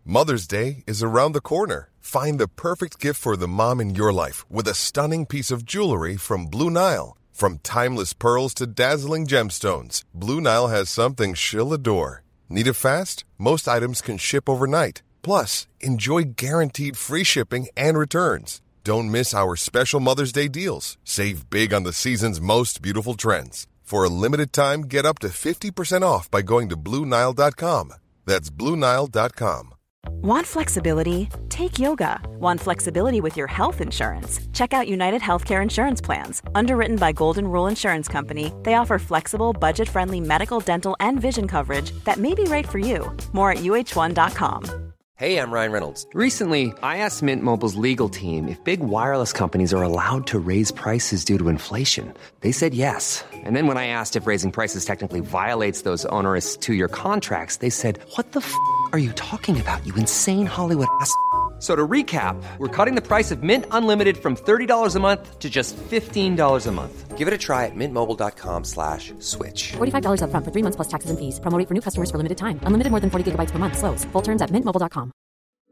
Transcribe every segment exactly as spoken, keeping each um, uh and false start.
Mother's Day is around the corner. Find the perfect gift for the mom in your life with a stunning piece of jewelry from Blue Nile. From timeless pearls to dazzling gemstones, Blue Nile has something she'll adore. Need it fast? Most items can ship overnight. Plus, enjoy guaranteed free shipping and returns. Don't miss our special Mother's Day deals. Save big on the season's most beautiful trends. For a limited time, get up to fifty percent off by going to Blue Nile dot com. That's Blue Nile dot com. Want flexibility? Take yoga. Want flexibility with your health insurance? Check out United Healthcare Insurance Plans. Underwritten by Golden Rule Insurance Company, they offer flexible, budget-friendly medical, dental, and vision coverage that may be right for you. More at U H one dot com. Hey, I'm Ryan Reynolds. Recently, I asked Mint Mobile's legal team if big wireless companies are allowed to raise prices due to inflation. They said yes. And then when I asked if raising prices technically violates those onerous two-year contracts, they said, what the f*** are you talking about, you insane Hollywood ass f- So to recap, we're cutting the price of Mint Unlimited from thirty dollars a month to just fifteen dollars a month. Give it a try at mintmobile.com slash switch. forty-five dollars up front for three months plus taxes and fees. Promo rate for new customers for limited time. Unlimited more than forty gigabytes per month. Slows full terms at mint mobile dot com.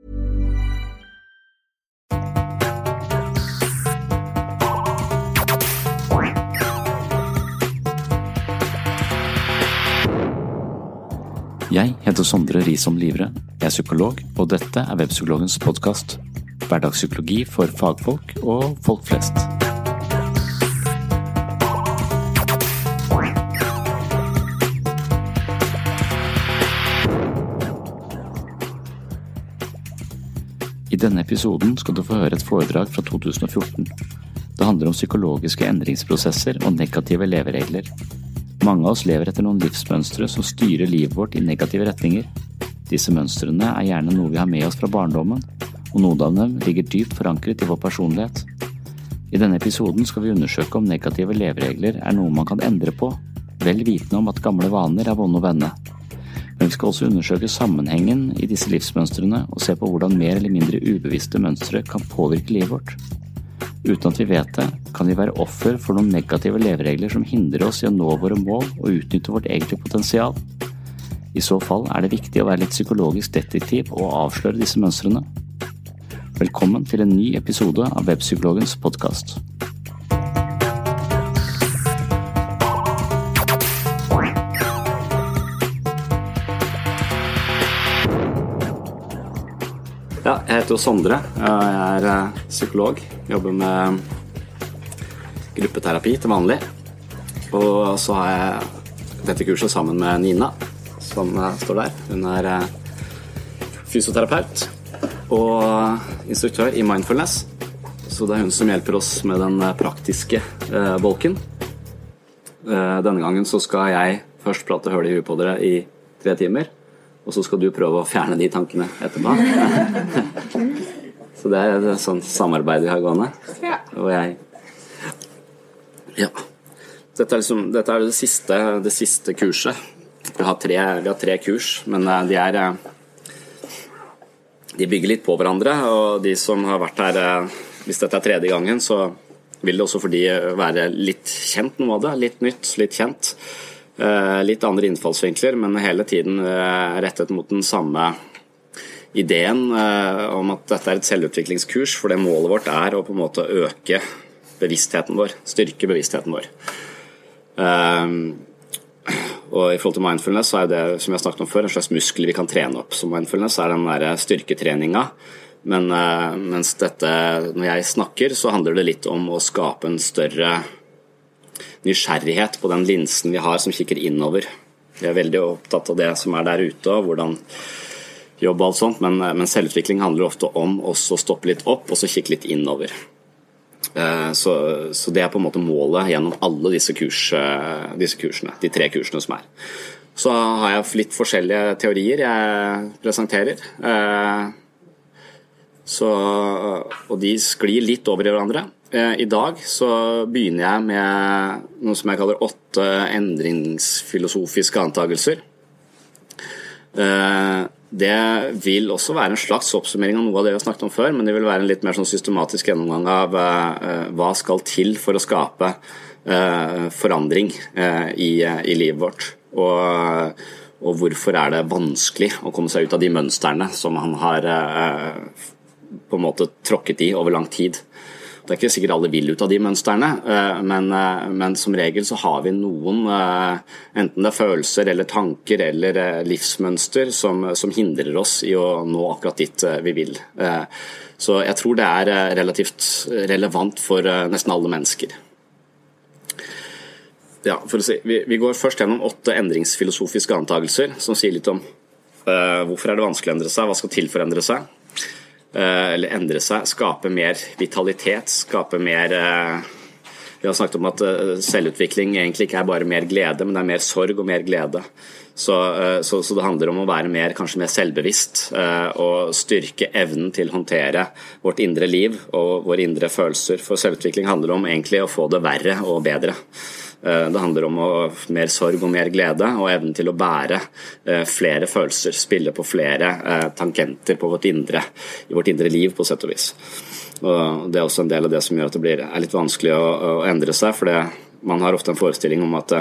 Jeg heter Sondre Risom Livre, jeg er psykolog, og dette er Webpsykologens podcast. Hverdagspsykologi for fagfolk og folk flest. I denne episoden skal du få høre et foredrag fra to tusen og fjorten. Det handler om psykologiske endringsprosesser og negative leveregler. Mange av oss lever etter noen livsmønstre som styrer livet vårt i negative retninger. Disse mønstrene er gjerne noe vi har med oss fra barndommen, og noen av dem ligger dypt forankret i vår personlighet. I denne episoden skal vi undersøke om negative leveregler er noe man kan endre på, vel vitende om at gamle vaner er vonde å vende. Men vi skal også undersøke sammenhengen i disse livsmønstrene og se på hvordan mer eller mindre ubevisste mønstre kan påvirke livet vårt. Uten at vi vet det, kan vi være offer for noen negative leveregler som hindrer oss i å nå våre mål og utnytte vårt egentlige potensial. I så fall er det viktig å være litt psykologisk detektiv og avsløre disse mønstrene. Velkommen til en ny episode av Webpsykologens podcast. Ja, jeg heter Sondre, jeg er psykolog, jobber med gruppeterapi til vanlig, og så har jeg dette kurset sammen med Nina, som står der. Hun er fysioterapeut og instruktør i mindfulness, så det er hun som hjelper oss med den praktiske bolken. Denne gangen så skal jeg først prate høl i huet på dere i tre timer, og så skal du prøve å fjerne de tankene etterpå. Så det er et sånt samarbeid vi har gående. Ja. Og jeg... Ja. Dette er, liksom, dette er det, siste, det siste kurset. Vi har, tre, vi har tre kurs, men de er... De bygger litt på hverandre, og de som har vært her, hvis dette er tredje gangen, så vil det også for de være litt kjent noe av det. Litt nytt, litt kjent. Litt andre innfallsvinkler, men hele tiden rettet mot den samme ideen om at dette er et selvutviklingskurs, for det målet vårt er å på en måte øke bevisstheten vår, styrke bevisstheten vår. Og i forhold til mindfulness så er det, som jeg har snakket om før, en slags muskel vi kan trene opp. Så mindfulness er den der styrketreninga, men mens dette, når jeg snakker, så handler det litt om å skape en større nysgjerrighet på den linsen vi har som kikker innover. Jeg er veldig opptatt av det som er der ute, og hvordan jobbe og alt sånt, men, men selvutvikling handler ofte om også å stoppe litt opp og så kikke litt innover. Så, så det er på en måte målet gjennom alle disse, kurs, disse kursene, de tre kursene som er. Så har jeg litt forskjellige teorier jeg presenterer, så, og de sklir litt over i hverandre. I dag så begynner jeg med noe som jeg kaller åtte endringsfilosofiske antagelser. Det vil også være en slags oppsummering av noe av det vi har snakket om før, men det vil være en litt mer sånn systematisk gjennomgang av hva skal til for å skape forandring i, i livet vårt. Og, og hvorfor er det vanskelig å komme seg ut av de mønstrene som han har eh, på en måte tråkket i over lang tid. Det er ikke sikkert alle vil ut av de mønstrene, men, men som regel så har vi noen, enten det er følelser eller tanker eller livsmønster som, som hindrer oss i å nå akkurat dit vi vil. Så jeg tror det er relativt relevant for nesten alle mennesker. Ja, for å si, vi, vi går først gjennom åtte endringsfilosofiske antagelser som sier litt om uh, hvorfor er det vanskelig å endre seg, hva skal til for å endre seg. Eller endre seg, skape mer vitalitet, skape mer vi har snakket om at selvutvikling egentlig ikke er bare mer glede, men det er mer sorg og mer glede så, så, så det handler om å være mer, kanskje mer selvbevisst og styrke evnen til å håndtere vårt indre liv og våre indre følelser, for selvutvikling handler om egentlig å få det verre og bedre. Det handler om å, mer sorg og mer glede og evnen til å bære flere følelser, spille på flere tangenter på vårt indre, i vårt indre liv på sett og vis. Og det er også en del av det som gjør at det blir, er litt vanskelig å, å endre seg, for det, man har ofte en forestilling om at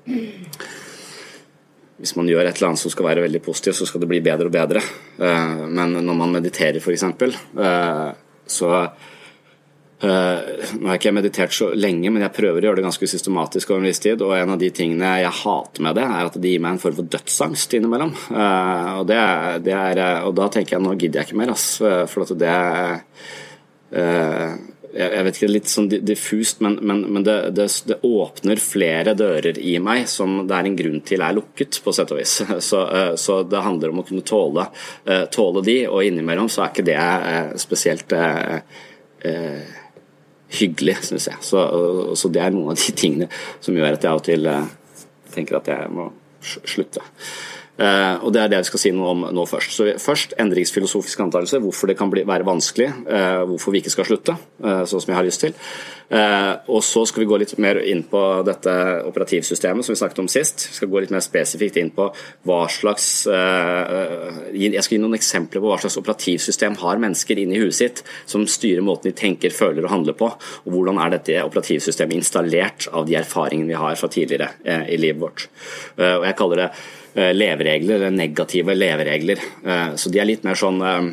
hvis man gjør et eller annet som skal være veldig positivt, så skal det bli bedre og bedre. Men når man mediterer for eksempel, så Uh, nå har ikke jeg meditert så lenge, men jeg prøver å gjøre det ganske systematisk over en viss tid, og en av de tingene jeg hater med det er at det gir meg en form for dødsangst innimellom, uh, og, det er, det er, og da tenker jeg, nå gidder jeg ikke mer, ass, for at det er uh, jeg, jeg vet ikke, det er litt sånn diffust, men, men, men det, det, det åpner flere dører i meg som det er en grunn til er lukket på sett og vis, så, uh, så det handler om å kunne tåle, uh, tåle de, og innimellom så er ikke det uh, spesielt uh, uh, hyggelig, synes jeg. Så, så det er noen av de tingene som gjør at jeg av og til uh, tenker at jeg må slutte. Uh, og det er det vi skal si noe om nå først. Så først endringsfilosofisk antagelse, hvorfor det kan bli, være vanskelig, uh, hvorfor vi ikke skal slutte, uh, sånn som jeg har lyst til. Uh, og så skal vi gå litt mer inn på dette operativsystemet som vi snakket om sist. Vi skal gå litt mer spesifikt inn på hva slags, uh, jeg skal gi noen eksempler på hva slags operativsystem har mennesker inne i huet sitt som styrer måten de tenker, føler og handler på, og hvordan er dette operativsystemet installert av de erfaringene vi har fra tidligere uh, i livet vårt. Uh, og jeg kaller det leveregler, eller negative leveregler. Så de er litt mer sånn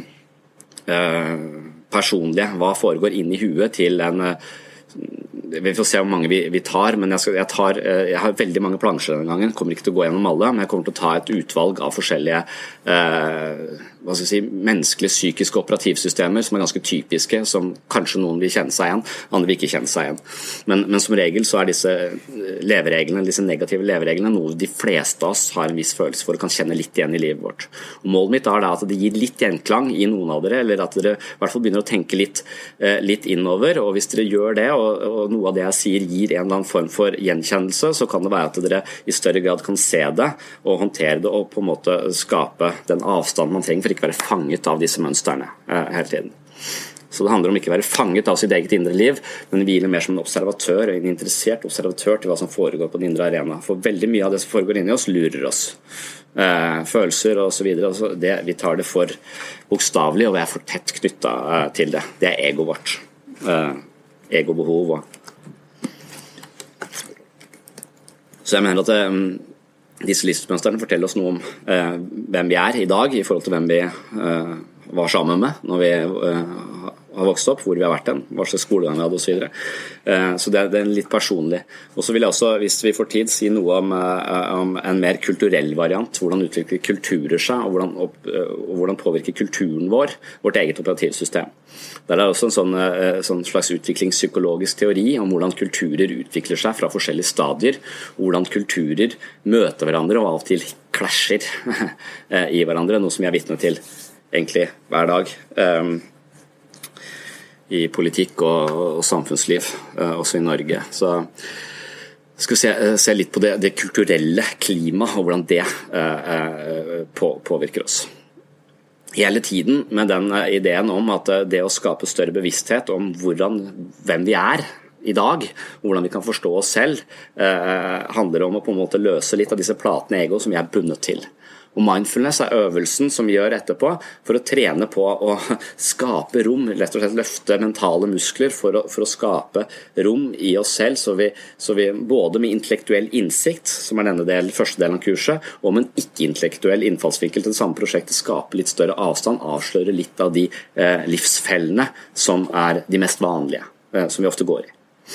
personlige. Hva foregår inn i huet til en vi får se hvor mange vi, vi tar, men jeg, skal, jeg, tar, jeg har veldig mange plansjer denne gangen, kommer ikke til å gå gjennom alle, men jeg kommer til å ta et utvalg av forskjellige eh, hva skal jeg si, menneskelige psykiske operativsystemer som er ganske typiske, som kanskje noen vil kjenne seg igjen, andre vil ikke kjenne seg igjen. Men, men som regel så er disse levereglene, disse negative levereglene noe de fleste av oss har en viss følelse for og kan kjenne litt igjen i livet vårt. Og målet mitt er da at det gir litt gjenklang i noen av dere, eller at dere i hvert fall begynner å tenke litt, eh, litt innover, og hvis dere gjør det, og, og noe av det jeg sier gir en eller annen form for gjenkjennelse, så kan det være at dere i større grad kan se det og håndtere det og på en måte skape den avstanden man trenger for ikke være fanget av disse mønstrene eh, hele tiden. Så det handler om ikke å være fanget av sitt eget indre liv, men hvile mer som en observatør, en interessert observatør til hva som foregår på den indre arena. For veldig mye av det som foregår inni oss lurer oss. Eh, følelser og så videre. Altså det, vi tar det for bokstavelig, og vi er for tett knyttet eh, til det. Det er ego vårt. Eh, egobehov. Så jeg mener at eh, disse livsmønstrene forteller oss noe om eh, hvem vi er i dag i forhold til hvem vi eh, var sammen med når vi eh, har vokst opp, hvor vi har vært den, hva slags skolegang vi hadde og så videre. Eh, så det er, det er litt personlig. Og så vil jeg også, hvis vi får tid, si noe om, eh, om en mer kulturell variant, hvordan utvikler kulturer seg, og hvordan, opp, og hvordan påvirker kulturen vår, vårt eget operativsystem. Der er også en sånn, sånn slags utviklingspsykologisk teori om hvordan kulturer utvikler seg fra forskjellige stadier, og hvordan kulturer møter hverandre og av og til klasjer i hverandre, noe som jeg er vitne til egentlig hver dag um, i politikk og, og samfunnsliv, uh, også i Norge. Så skal vi se, se litt på det, det kulturelle klimaet og hvordan det uh, uh, på, påvirker oss. Hele tiden med den ideen om at det å skape større bevissthet om hvordan, hvem vi er i dag, og hvordan vi kan forstå oss selv, eh, handler om å på en måte løse litt av disse platene ego som vi er bundet til. Og mindfulness er øvelsen som vi gjør etterpå for å trene på å skape rom, rett og slett løfte mentale muskler for å, for å skape rom i oss selv, så vi, så vi både med intellektuell innsikt, som er denne del, første delen av kurset, og med en ikke-intellektuell innfallsvinkel til det samme prosjektet, skape litt større avstand, avsløre litt av de eh, livsfellene som er de mest vanlige, eh, som vi ofte går i.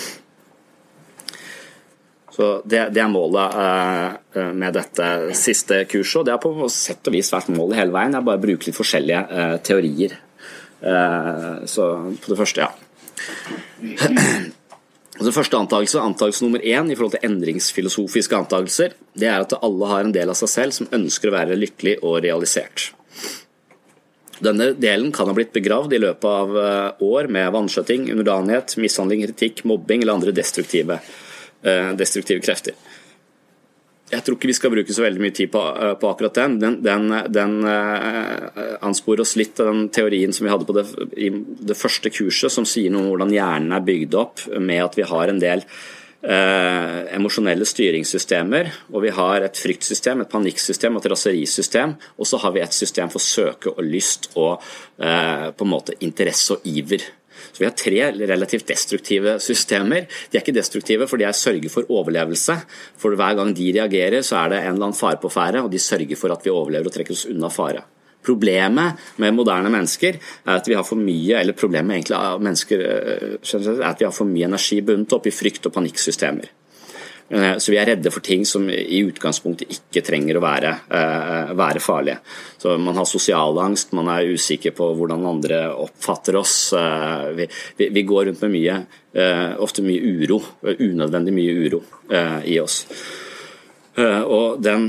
Så det, det er målet uh, med dette siste kurset, og det er på sett og vis vært målet hele veien. Jeg bare bruker litt forskjellige uh, teorier. Uh, så på det første, ja. Det første antagelse, antagelse nummer én i forhold til endringsfilosofiske antagelser, det er at alle har en del av seg selv som ønsker å være lykkelig og realisert. Denne delen kan ha blitt begravd i løpet av uh, år med vanskjøtting, underdanighet, mishandling, kritikk, mobbing eller andre destruktive destruktive krefter. Jeg tror ikke vi skal bruke så veldig mye tid på, på akkurat den. Den, den, den uh, ansporer oss litt av den teorien som vi hadde på det, i det første kurset, som sier noe om hvordan hjernen er bygd opp med at vi har en del uh, emosjonelle styringssystemer, og vi har et fryktsystem, et panikksystem, et raserisystem, og så har vi et system for søke og lyst og uh, på en måte interesse og iver. Så vi har tre relativt destruktive systemer. De er ikke destruktive fordi jeg sørger for overlevelse, for hver gang de reagerer så er det en eller annen fare på fære, og de sørger for at vi overlever og trekker oss unna fare. Problemet med moderne mennesker er at vi har for mye, eller problemet egentlig av mennesker er at vi har for mye energi bundet opp i frykt- og panikksystemer. Så vi er redde for ting som i utgangspunktet ikke trenger å være, uh, være farlige. Så man har sosial angst, man er usikker på hvordan andre oppfatter oss. Uh, vi, vi, vi går rundt med mye, uh, ofte mye uro, unødvendig mye uro uh, i oss. Uh, og den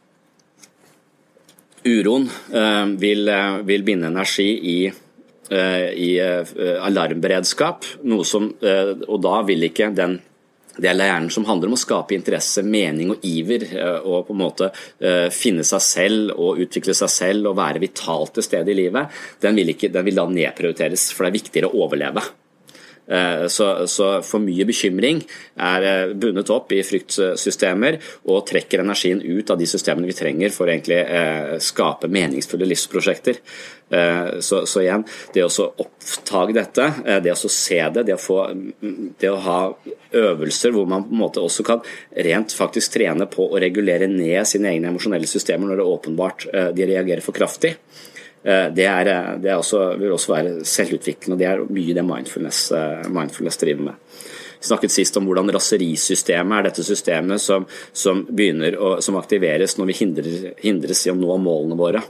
uroen uh, vil, uh, vil binde energi i uh, i uh, alarmberedskap, noe som, uh, og da vil ikke den del av hjernen som handler om å skape interesse, mening og iver, og på en måte finne seg selv og utvikle seg selv og være vitalt til stede i livet, den vil, ikke, den vil da nedprioriteres, for det er viktigere å overleve. Så, så for mye bekymring er bundet opp i fryktsystemer og trekker energien ut av de systemene vi trenger for å egentlig skape meningsfulle livsprosjekter. Så, så igjen, det å oppdage dette, det å se det, det å, få, det å ha øvelser hvor man på en måte også kan rent faktisk trene på å regulere ned sine egne emosjonelle systemer når det er åpenbart de reagerer for kraftig. Det, er, det er også, vil også være selvutviklende, og det er mye det mindfulness, mindfulness driver med. Vi snakket sist om hvordan raserisystemet er dette systemet som, som, begynner å, som aktiveres når vi hindrer, hindres i å nå målene våre.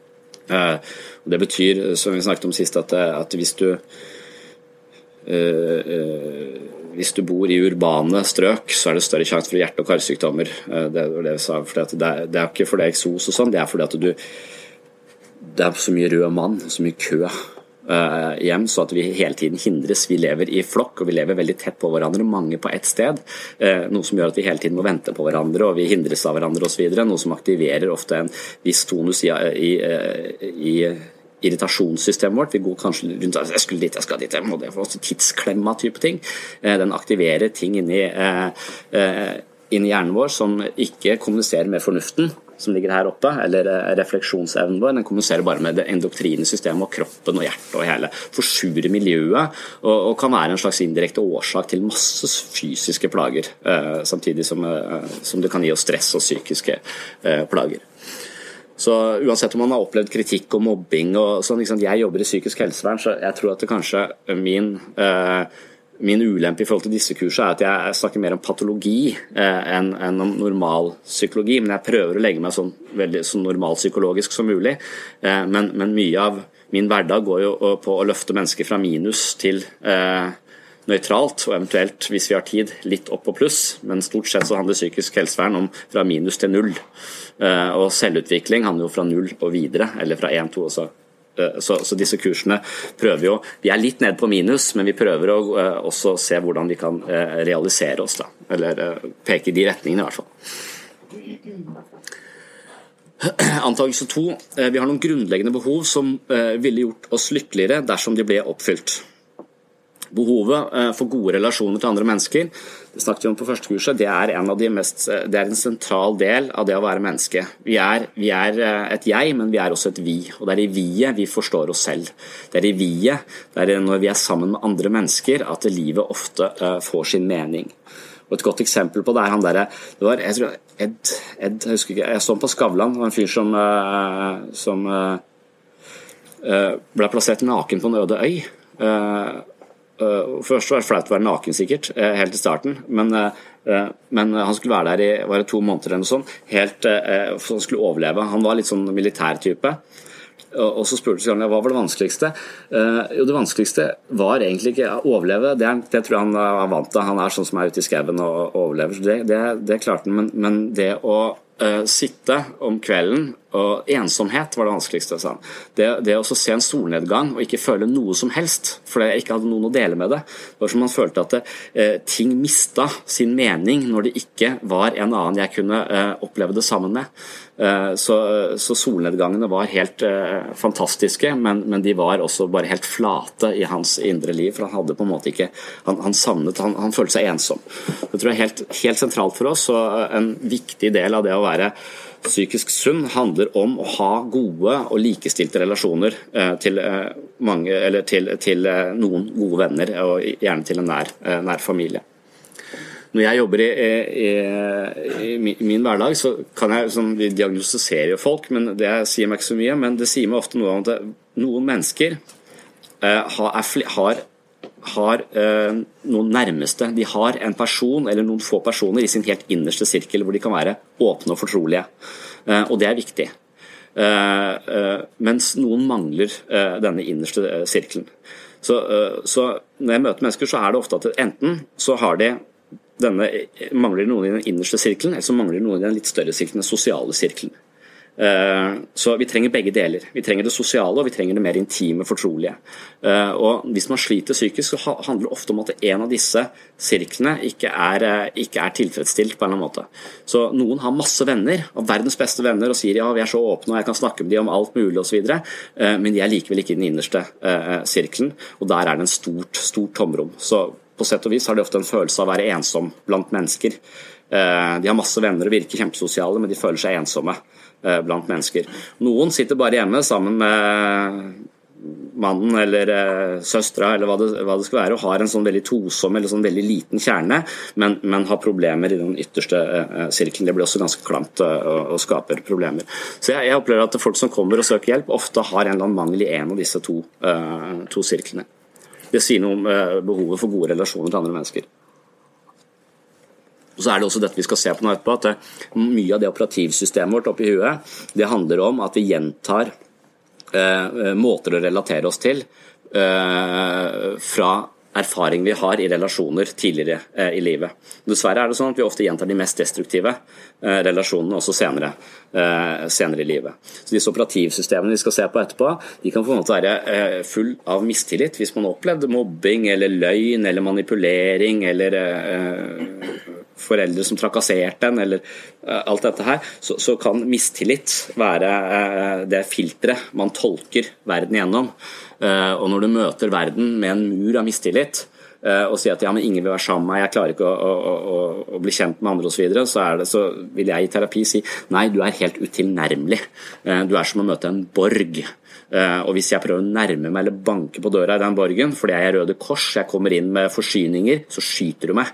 Og det betyr, som vi snakket om sist, at, at hvis du uh, uh, hvis du bor i urbane strøk, så er det større sjanse for hjerte- og karsykdommer. Det er det vi sa, for det, det, er, det er ikke fordi det er eksos og sånn, det er fordi at du det er så mye rød mann, så mye kø uh, hjem, så at vi hele tiden hindres. Vi lever i flokk, og vi lever veldig tett på hverandre, mange på ett sted, uh, noe som gjør at vi hele tiden må vente på hverandre, og vi hindres av hverandre og så videre, noe som aktiverer ofte en viss tonus i, i, i irritasjonssystemet vårt. Vi går kanskje rundt, jeg skulle dit, jeg skal dit, jeg må det, for tidsklemma type ting. Uh, den aktiverer ting inni, uh, uh, inni hjernen vår som ikke kommuniserer med fornuften, som ligger her oppe, eller refleksjonsevnen vår, den kommuniserer bare med det endoktrine systemet og kroppen og hjertet og hele. Forsurer miljøet, og, og kan være en slags indirekte årsak til masse fysiske plager, eh, samtidig som, eh, som det kan gi oss stress og psykiske eh, plager. Så uansett om man har opplevd kritikk og mobbing og sånn, ikke sant? Jeg jobber i psykisk helsevern, så jeg tror at det kanskje min eh, Min ulempe i forhold til disse kursene er at jeg snakker mer om patologi eh, enn, enn om normal psykologi, men jeg prøver å legge meg sånn, veldig, så normalpsykologisk som mulig. Eh, men, men mye av min hverdag går jo på å løfte mennesker fra minus til eh, nøytralt, og eventuelt, hvis vi har tid, litt opp på pluss, men stort sett så handler psykisk helsevern om fra minus til null. Eh, og selvutvikling handler jo fra null og videre, eller fra én, to og så. Så, så disse kursene prøver jo, vi er litt ned på minus, men vi prøver å uh, også se hvordan vi kan uh, realisere oss da, eller uh, peke i de retningene i hvert fall. Antagelse to, uh, vi har noen grunnleggende behov som uh, ville gjort oss lykkeligere dersom de ble oppfylt. Behovet for gode relasjoner til andre mennesker, det snakket vi om på første kurset, det er en av de mest, det er en sentral del av det å være menneske. Vi er, vi er et jeg, men vi er også et vi, og det er i vi-et vi forstår oss selv. Det er i vi-et, det er når vi er sammen med andre mennesker, at livet ofte uh, får sin mening. Og et godt eksempel på det er han der, det var, jeg tror, Ed, Ed, jeg husker ikke, jeg så på Skavlan, det var en fyr som, uh, som uh, uh, ble plassert naken på en øde øy. Uh, Uh, først var det flaut å være naken sikkert, uh, helt i starten, men, uh, men han skulle være der i var det to måneder eller noe sånt, helt, uh, for han skulle overleve. Han var litt sånn militærtype, uh, og så spurte han hva var det vanskeligste. Uh, jo, det vanskeligste var egentlig ikke å overleve, det, er, det tror jeg han er vant til. Han er sånn som er ute i skauen og, og overlever, så det, det, det klarte han, men, men det å uh, sitte om kvelden, og ensomhet var det vanskeligste, sa han. Det, det å se en solnedgang og ikke føle noe som helst, for jeg ikke hadde noen å dele med det. Det var som man følte at det, eh, ting mistet sin mening når det ikke var en annen jeg kunne eh, oppleve det sammen med. Eh, så, så solnedgangene var helt eh, fantastiske, men, men de var også bare helt flate i hans indre liv, for han hadde på en måte ikke, han, han savnet, han, han følte seg ensom. Det tror jeg er helt, helt sentralt for oss, og en viktig del av det å være psykisk sunn handler om å ha gode og likestilte relasjoner eh, til, eh, mange, eller til, til eh, noen gode venner, og gjerne til en nær, eh, nær familie. Når jeg jobber i, i, i, i min hverdag, så kan jeg sånn, vi diagnostiserer jo folk, men det sier meg ikke så mye, men det sier meg ofte noe om at noen mennesker eh, har, har har eh, noen nærmeste, de har en person eller noen få personer i sin helt innerste sirkel hvor de kan være åpne og fortrolige, eh, og det er viktig. Eh, eh, mens noen mangler eh, denne innerste eh, sirkelen. Så, eh, så når jeg møter mennesker, så er det ofte at enten så har de denne, mangler noen i den innerste sirkelen, eller så mangler noen i den litt større sirkelen, den sosiale sirkelen. Så vi trenger begge deler. Vi trenger det sosiale, og vi trenger det mer intime, fortrolige. Og hvis man sliter psykisk, så handler det ofte om at en av disse sirklene ikke er, ikke er tilfredsstilt på en eller annen måte. Så noen har masse venner, og verdens beste venner, og sier ja, vi er så åpne, og jeg kan snakke med dem om alt mulig og så videre, men de er likevel ikke i den innerste sirkelen, og der er det en stort, stort tomrom. Så på sett og vis har de ofte en følelse av å være ensom blant mennesker. De har masse venner og virker kjempesosiale, men de føler seg ensomme blant mennesker. Noen sitter bare hjemme sammen med mannen eller søstra eller hva det, hva det skal være, og har en sånn veldig tosom eller sånn veldig liten kjerne, men, men har problemer i den ytterste sirkelen. Det blir også ganske klamt og, og skaper problemer. Så jeg, jeg opplever at folk som kommer og søker hjelp ofte har en eller annen mangel i en av disse to, uh, to sirklene. Det sier noe om uh, behovet for gode relasjoner til andre mennesker. Og så er det også dette vi skal se på nå etterpå, at mye av det operativsystemet vårt oppi huet, det handler om at vi gjentar eh, måter å relatere oss til eh, fra erfaring vi har i relasjoner tidligere eh, i livet. Dessverre er det sånn at vi ofte gjentar de mest destruktive eh, relasjonene også senere, eh, senere i livet. Så disse operativsystemene vi skal se på etterpå, de kan på en måte være eh, full av mistillit hvis man opplevde mobbing eller løgn eller manipulering eller eh, foreldre som trakasserte en, eller uh, alt dette her, så, så kan mistillit være uh, det filtret man tolker verden gjennom. Uh, og når du møter verden med en mur av mistillit, uh, og sier at ja, men ingen vil være sammen med meg, jeg klarer ikke å, å, å, å bli kjent med andre og så videre, så, er det, så vil jeg i terapi si, nei, du er helt utilnærmelig. Uh, du er som å møte en borg. Uh, og hvis jeg prøver å nærme meg eller banke på døra i den borgen, fordi jeg er Røde Kors, jeg kommer inn med forsyninger, så skyter du meg.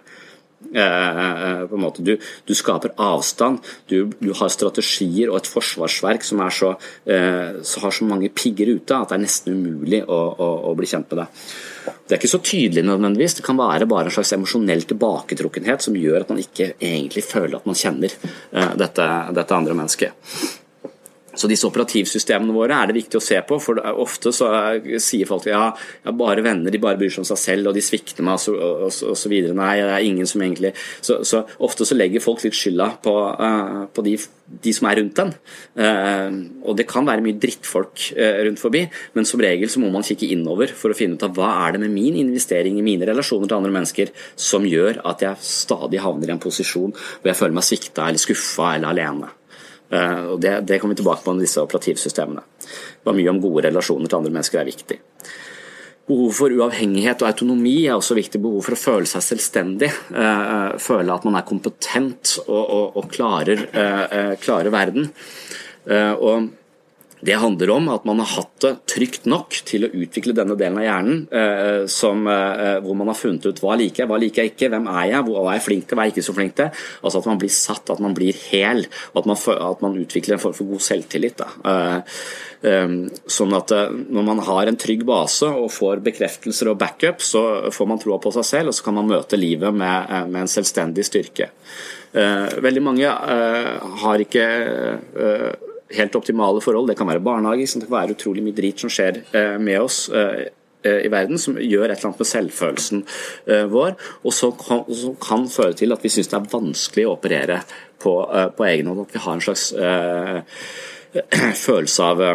Uh, på en måte. Du, du skaper avstand, du, du har strategier og et forsvarsverk som er så, uh, så har så mange pigger ute at det er nesten umulig å, å, å bli kjent med det. Det er ikke så tydelig nødvendigvis, det kan være bare en slags emosjonell tilbaketrukkenhet som gjør at man ikke egentlig føler at man kjenner uh, dette, dette andre mennesket. Så disse operativsystemene våre er det viktig å se på, for ofte så sier folk ja, jeg har bare venner, de bare bryr seg om seg selv, og de svikter meg, og så, og, og så videre. Nei, det er ingen som egentlig... Så, så ofte så legger folk litt skylda på, uh, på de, de som er rundt den. Uh, og det kan være mye drittfolk uh, rundt forbi, men som regel så må man kikke innover for å finne ut av hva er det med min investering i mine relasjoner til andre mennesker som gjør at jeg stadig havner i en posisjon hvor jeg føler meg svikta eller skuffa eller alene. Uh, og det, det kommer vi tilbake på med disse operativsystemene. Det var mye om gode relasjoner til andre mennesker er viktig. behov for uavhengighet og autonomi er også viktig. Behov for å føle seg selvstendig, uh, føle at man er kompetent og, og, og klarer, uh, klarer verden. Uh, og det handler om at man har hatt det trygt nok til å utvikle denne delen av hjernen, eh, som, eh, hvor man har funnet ut hva liker jeg, hva liker jeg ikke, hvem er jeg, hva er jeg flink til, hva er jeg ikke så flink til. Altså at man blir satt, at man blir hel, og at man, at man utvikler en form for god selvtillit. Da. Eh, eh, sånn at eh, når man har en trygg base og får bekreftelser og backup, så får man troa på seg selv, og så kan man møte livet med, med en selvstendig styrke. Eh, veldig mange eh, har ikke eh, helt optimale forhold. Det kan være barnehage, det kan være utrolig mye drit som skjer med oss i verden, som gjør et eller annet med selvfølelsen vår, og så kan, som kan føre til at vi synes det er vanskelig å operere på, på egen hånd, at vi har en slags uh, følelse av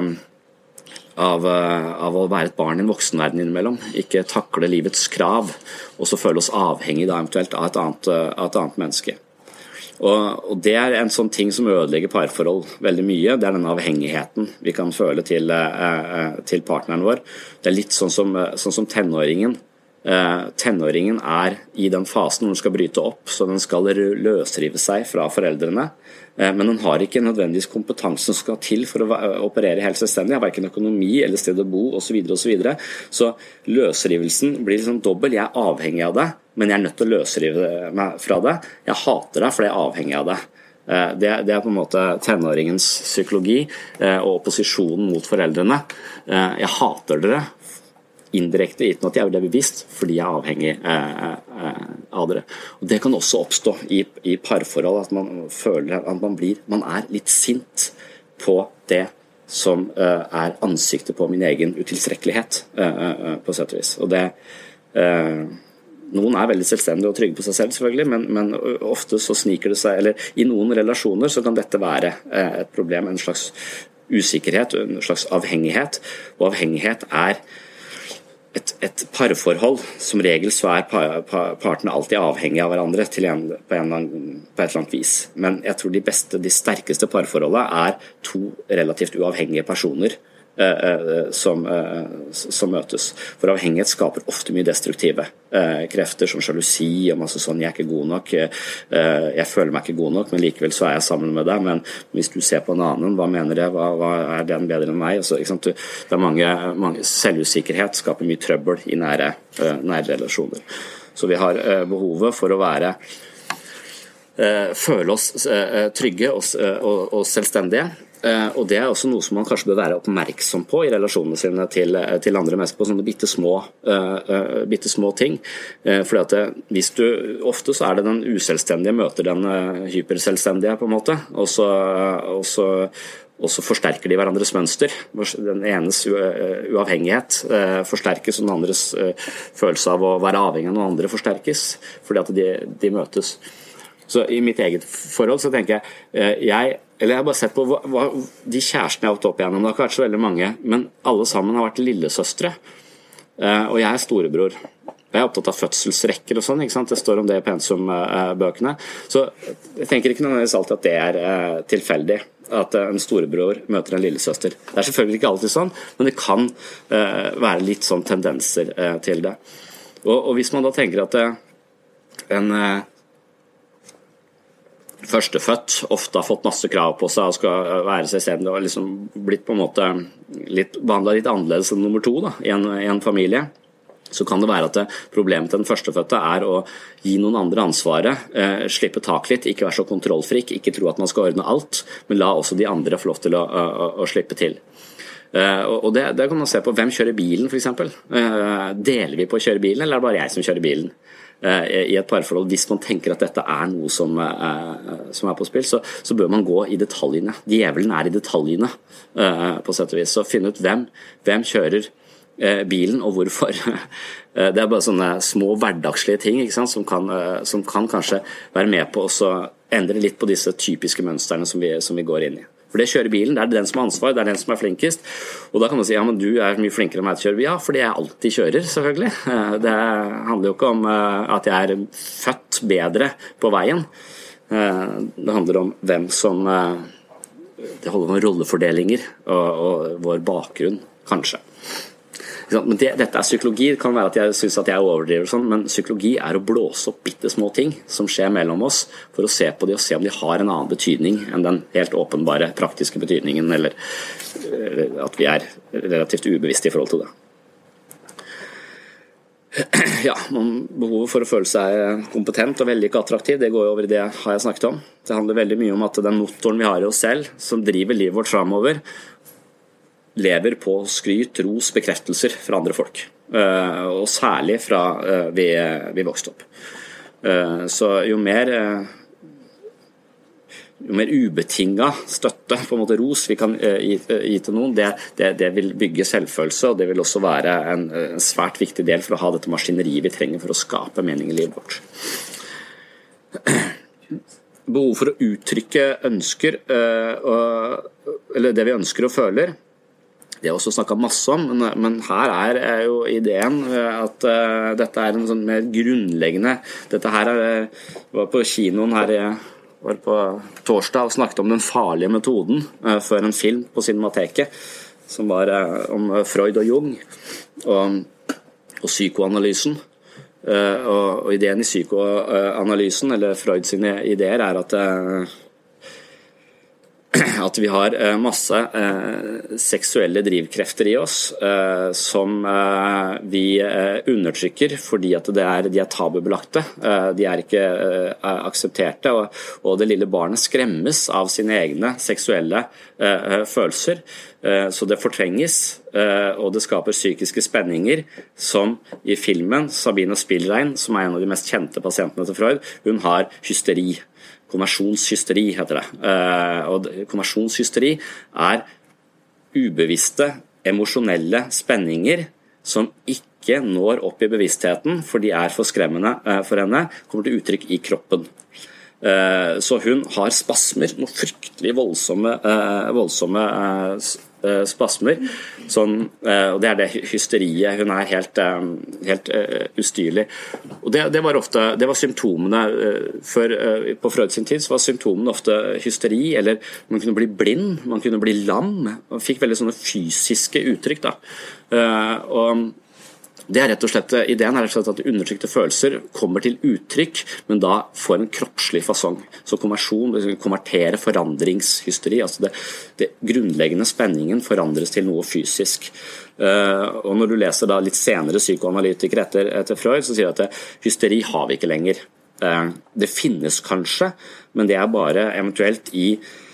Av, av å være et barn i en voksenverden innimellom, ikke takle livets krav, og så føle oss avhengig da, eventuelt av et annet, av et annet menneske. Og, og det er en sånn ting som ødelegger parforhold veldig mye. Det er den avhengigheten vi kan føle til, eh, til partneren vår. Det er litt sånn som, sånn som tenåringen. Eh, tenåringen er i den fasen hvor den skal bryte opp, så den skal løsrive seg fra foreldrene. Eh, men den har ikke nødvendigvis kompetansen som skal til for å operere helt selvstendig. Jeg har hverken økonomi eller sted å bo, og så videre og så videre. Så løsrivelsen blir liksom dobbelt. Jeg er avhengig av det, men jeg er nødt til å løsrive meg fra det. Jeg hater deg fordi jeg er avhengig av det. Det, det er på en måte tenåringens psykologi og opposisjonen mot foreldrene. Jeg hater dere indirekte, uten at jeg er det bevisst, fordi jeg er avhengig av dere. Og det kan også oppstå i, i parforhold, at man føler at man, blir, man er litt sint på det som er ansiktet på min egen utilstrekkelighet, på sett og vis. Og det Noen er veldig selvstendige og trygge på seg selv, selvfølgelig, men, men ofte så sniker det seg, eller i noen relasjoner så kan dette være et problem, en slags usikkerhet, en slags avhengighet, og avhengighet er et, et parforhold. Som regel så er par, par, partene alltid avhengige av hverandre til en, på, en, på et eller annet vis, men jeg tror de beste, de sterkeste parforholdene er to relativt uavhengige personer, Som, som møtes. For avhengighet skaper ofte mye destruktive krefter, som sjalusi og masse sånn, jeg er ikke god nok, jeg føler meg ikke god nok, men likevel så er jeg sammen med deg, men hvis du ser på en annen, hva mener jeg, hva, hva er den bedre enn meg? Altså, ikke sant? Det er mange, mange selvusikkerhet skaper mye trøbbel i nære, nære relasjoner. Så vi har behovet for å være føle oss trygge og, og, og selvstendige. Og det er også noe som man kanskje bør være oppmerksom på i relasjonene sine til, til andre mennesker, på sånne bitte små, uh, bitte små ting. Uh, fordi at det, hvis du, ofte så er det den uselvstendige møter den uh, hyperselvstendige på en måte, og så, og så og så forsterker de hverandres mønster. Den enes uavhengighet uh, forsterkes, og den andres uh, følelse av å være avhengig av noen andre forsterkes, fordi at de, de møtes. Så i mitt eget forhold så tenker jeg, uh, jeg eller jeg har bare sett på hva, hva, de kjærestene jeg har hatt opp igjennom, det har ikke vært så veldig mange, men alle sammen har vært lillesøstre, uh, og jeg er storebror. Jeg er opptatt av fødselsrekker og sånn, ikke sant? Det står om det i pensum-bøkene. Så jeg tenker ikke nødvendigvis alltid at det er uh, tilfeldig, at uh, en storebror møter en lillesøster. Det er selvfølgelig ikke alltid sånn, men det kan uh, være litt sånn tendenser uh, til det. Og, og hvis man da tenker at uh, en... Uh, førstefødt ofte har fått masse krav på seg og skal være seg selv og liksom blitt på en måte litt, behandlet litt annerledes enn nummer to da, i, en, i en familie, så kan det være at det, problemet til den førstefødte er å gi noen andre ansvaret, eh, slippe tak litt, ikke være så kontrollfrik, ikke tro at man skal ordne alt, men la også de andre få lov til å, å, å slippe til. Uh, og det, det kan man se på hvem kjører bilen, for eksempel. Uh, deler vi på å kjøre bilen, eller er det bare jeg som kjører bilen? Uh, i et parforhold, hvis man tenker at dette er noe som, uh, som er på spill, så, så bør man gå i detaljene. Djevelen er i detaljene, uh, på sett og vis. Så finne ut hvem, hvem kjører uh, bilen, og hvorfor. uh, det er bare sånne små hverdagslige ting, ikke sant, som kan, uh, som kan kanskje være med på å endre litt på disse typiske mønstrene som vi, som vi går inn i. For det kjører bilen, det er den som har ansvar, det er den som er flinkest. Og da kan man si, ja, men du er mye flinkere enn meg til å kjøre bil. Ja, fordi jeg alltid kjører, selvfølgelig. Det handler jo ikke om at jeg er født bedre på veien. Det handler om hvem som... Det holder om rollefordelinger og, og vår bakgrunn, kanskje. Men det, dette er psykologi. Det kan være at jeg synes at jeg overdriver sånn, men psykologi er å blåse opp bitte små ting som skjer mellom oss, for å se på de og se om de har en annen betydning enn den helt åpenbare praktiske betydningen, eller, eller at vi er relativt ubevisste i forhold til det. Ja, behovet for å føle seg kompetent og veldig ikke attraktiv, det går jo over i det har jeg snakket om. Det handler veldig mye om at den motoren vi har i oss selv, som driver livet vårt fremover, lever på skryt, ros, bekreftelser fra andre folk. Og særlig fra vi, vi vokste opp. Så jo mer... jo mer ubetinget støtte, på en måte ros vi kan uh, gi, uh, gi til noen, det, det, det vil bygge selvfølelse, og det vil også være en, en svært viktig del for å ha dette maskineriet vi trenger for å skape mening i livet vårt. Behov for å uttrykke ønsker, uh, og, eller det vi ønsker og føler, det er også snakket masse om, men, men her er, er jo ideen at uh, dette er en sånn mer grunnleggende, dette her er, var på kinoen her i var på torsdag og snakket om den farlige metoden uh, for en film på Cinemateket som var uh, om Freud og Jung og, og psykoanalysen uh, og, og ideen i psykoanalysen eller Freud sine ideer er at uh, at vi har masse eh, seksuelle drivkrefter i oss eh, som eh, vi eh, undertrykker fordi at det er, de er tabubelagte, eh, de er ikke eh, aksepterte, og, og det lille barnet skremmes av sine egne seksuelle eh, følelser, eh, så det fortrenges, eh, og det skaper psykiske spenninger, som i filmen Sabine Spielrein, som er en av de mest kjente pasientene til Freud, hun har hysteri. Konversjonshysteri heter det. Og konversjonshysteri er ubevisste, emosjonelle spenninger som ikke når opp i bevisstheten, for de er for skremmende for henne, kommer til uttrykk i kroppen. Så hun har spasmer, noen fryktelig voldsomme, voldsomme spasmer, sånn, og det er det hysteriet, hun er helt, helt ustyrlig. Og det, det var ofte, det var symptomene, før, på Freud sin tid så var symptomene ofte hysteri, eller man kunne bli blind, man kunne bli lam, man fikk veldig sånne fysiske uttrykk da, og det er rett og slett, ideen er rett og slett at undertrykte følelser kommer til uttrykk, men da får en kroppslig fasong. Så konversjon, konvertere forandringshysteri, altså det, det grunnleggende spenningen forandres til noe fysisk. Uh, og når du leser da litt senere psykoanalytikere etter, etter Freud, så sier de at hysteri har vi ikke lenger. Uh, det finnes kanskje, men det er bare eventuelt i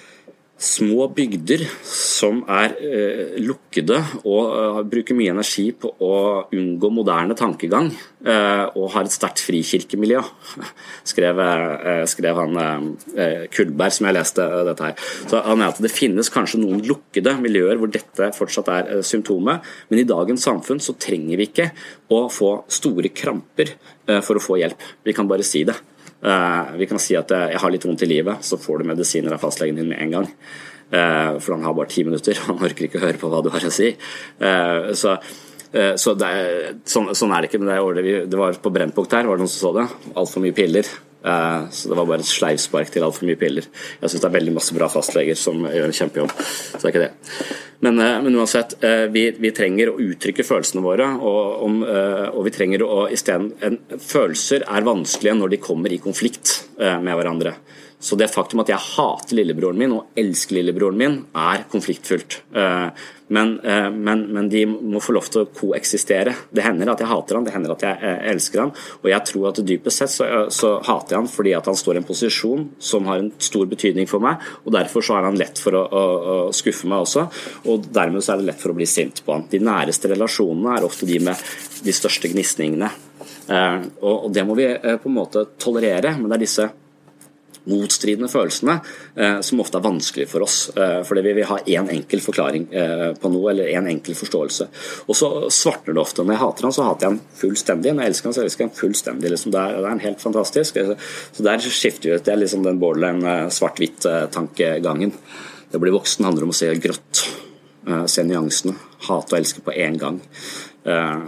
små bygder som er eh, lukkede og uh, bruker mye energi på å unngå moderne tankegang uh, og har et sterkt frikirkemiljø, skrev, uh, skrev han uh, Kullberg, som jeg leste uh, dette her. Så han mener at det finnes kanskje noen lukkede miljøer hvor dette fortsatt er uh, symptomet, men i dagens samfunn så trenger vi ikke å få store kramper uh, for å få hjelp. Vi kan bare si det. Uh, vi kan si at uh, jeg har litt vondt i livet, så får du medisiner av fastlegen din med en gang. Uh, for han har bare ti minutter, han orker ikke høre på hva du har å si. Uh, så uh, så det er, sånn, sånn er det ikke, men det, er, det var på Brennpunkt her, var det noen som så det? Alt for mye piller. Uh, så det var bare et sleivspark til alt for mye piller. Jeg synes det er veldig masse bra fastleger som gjør en kjempejobb, så det er ikke det. Men, uh, men uansett, uh, vi, vi trenger å uttrykke følelsene våre, og, om, uh, og vi trenger å, i stedet, en, følelser er vanskelige når de kommer i konflikt uh, med hverandre. Så det faktum at jeg hater lillebroren min og elsker lillebroren min er konfliktfullt. Men, men, men de må få lov til å koeksistere. Det hender at jeg hater han, det hender at jeg elsker han, og jeg tror at dypest sett så, så hater jeg han fordi at han står i en posisjon som har en stor betydning for meg, og derfor så er han lett for å, å, å skuffe meg også, og dermed så er det lett for å bli sint på han. De næreste relasjonene er ofte de med de største gnisningene, og det må vi på en måte tolerere, men det er disse motstridende følelsene eh, som ofte er vanskelig for oss, eh, fordi vi vil ha en enkel forklaring eh, på noe, eller en enkel forståelse. Og så svartner det ofte. Når jeg hater han, så hater jeg han fullstendig. Når jeg elsker han, så elsker jeg han fullstendig. Liksom. Det, er, det er en helt fantastisk. Så der skifter vi ut. Det er liksom den borderline svart-hvitt tankegangen. Det å bli voksen handler om å se grått, eh, se nyansene, hate og elske på en gang. Eh,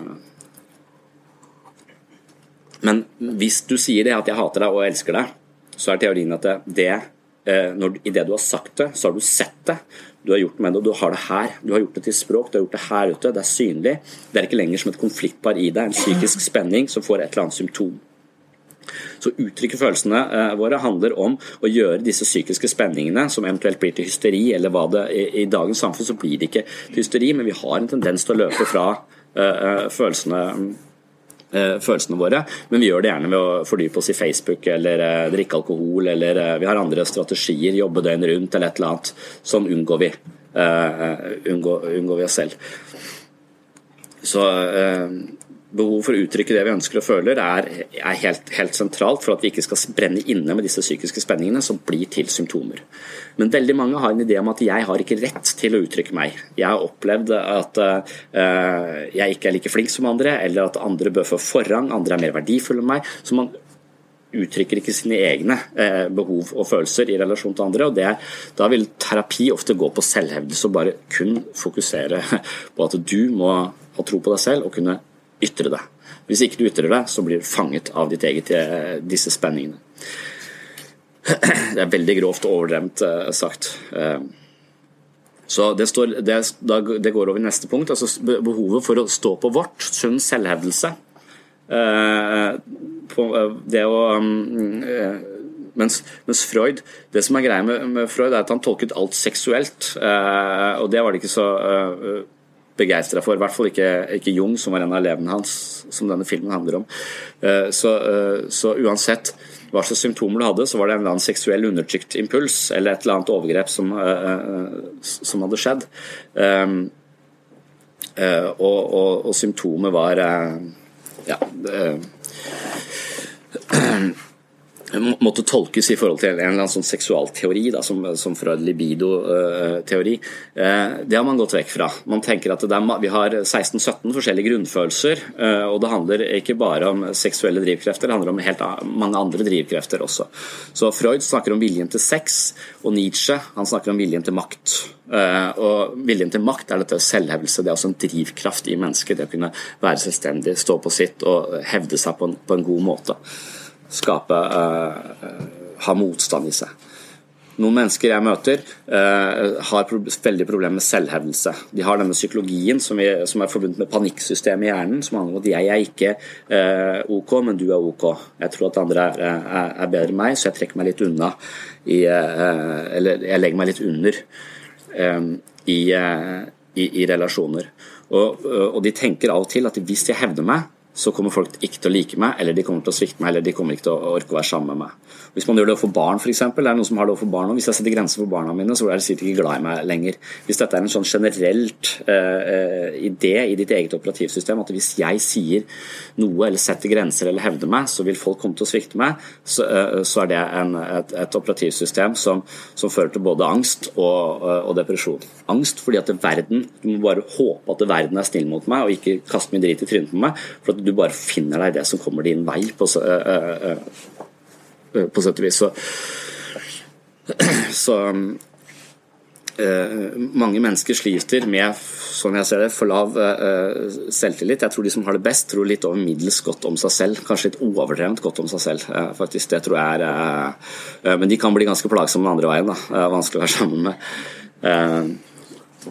men hvis du sier det at jeg hater deg og elsker deg, så er teorien at det, det når, i det du har sagt det, så har du sett det, du har gjort med det, og du har det her. Du har gjort det til språk, du har gjort det her ute, det er synlig. Det er ikke lenger som et konfliktpar i deg, en psykisk spenning som får et eller annet symptom. Så uttrykke følelsene eh, våre handler om å gjøre disse psykiske spenningene, som eventuelt blir til hysteri, eller hva det i, i dagens samfunn så blir det ikke til hysteri, men vi har en tendens til å løpe fra eh, følelsene følelsene våre, men vi gjør det gjerne ved å fordype oss i Facebook eller uh, drikke alkohol, eller uh, vi har andre strategier, jobbe døgn rundt eller et eller annet. Sånn unngår vi uh, unngår, unngår vi oss selv. Så uh, behov for å uttrykke det vi ønsker og føler er, er helt, helt sentralt for at vi ikke skal brenne inne med disse psykiske spenningene som blir til symptomer. Men veldig mange har en idé om at jeg har ikke rett til å uttrykke meg. Jeg har opplevd at uh, jeg ikke er like flink som andre, eller at andre bør få forrang, andre er mer verdifulle enn meg, så man uttrykker ikke sine egne uh, behov og følelser i relasjon til andre, og det, da vil terapi ofte gå på selvhevdelse og bare kun fokusere på at du må ha tro på deg selv og kunne ytre det. Hvis ikke du ytrer det, så blir du fanget av ditt eget, disse spenningene. Det er veldig grovt og overdremt sagt. Så det, står, det, det går over i neste punkt, altså behovet for å stå på vårt, sunn selvhevdelse. Det å, mens, mens Freud, det som er greia med, med Freud er at han tolket alt seksuelt, og det var det ikke så begeistret for, i hvert fall ikke, ikke Jung, som var en av elevene hans, som denne filmen handler om. Så, så uansett hva slags symptomer du hadde, så var det en eller annen seksuell undertrykt impuls, eller et eller annet overgrep som, som hadde skjedd. Og, og, og symptomet var ja, måtte tolkes i forhold til en eller annen sånn seksualteori da, som, som fra libido-teori. Eh, det har man gått vekk fra. Man tenker at det er, vi har seksten sytten forskjellige grunnfølelser, eh, og det handler ikke bare om seksuelle drivkrefter, det handler om helt mange andre drivkrefter også. Så Freud snakker om viljen til sex, og Nietzsche han snakker om viljen til makt. Eh, og viljen til makt er dette selvhevdelse, det er også en drivkraft i mennesket, det å kunne være selvstendig, stå på sitt og hevde seg på en, på en god måte. Skape, uh, ha motstand i seg. Noen mennesker jeg møter uh, har pro- veldig problemer med selvhevdelse. De har denne psykologien som, vi, som er forbundet med panikksystemet i hjernen, som handler om at jeg er ikke uh, ok, men du er ok. Jeg tror at andre er, er, er bedre enn meg, så jeg trekker meg litt unna, i, uh, eller jeg legger meg litt under um, i, uh, i, i relasjoner. Og, og de tenker av og til at hvis jeg hevder meg, så kommer folk ikke til å like meg, eller de kommer til å svikte meg, eller de kommer ikke til å orke å være sammen med meg. Hvis man gjør det for barn, for eksempel, det er noen som har det for barn, og hvis jeg setter grenser for barna mine, så er de sikkert ikke glad i meg lenger. Hvis dette er en sånn generelt uh, idé i ditt eget operativsystem, at hvis jeg sier noe, eller setter grenser, eller hevder meg, så vil folk komme til å svikte meg, så, uh, så er det en, et, et operativsystem som, som fører til både angst og, uh, og depresjon. Angst fordi at verden, du må bare håpe at verden er snill mot meg, og ikke kaste min drit i trynet på meg, for at du bare finner deg det som kommer din vei på, uh, uh, på sett og vis. Så, så uh, mange mennesker sliter med, sånn jeg ser det, for lav uh, selvtillit. Jeg tror de som har det best, tror litt over middels godt om seg selv, kanskje litt overdrevent godt om seg selv, uh, faktisk. Det tror jeg er uh, uh, men de kan bli ganske plagsomme den andre veien da. Det er vanskelig å være sammen med. Uh,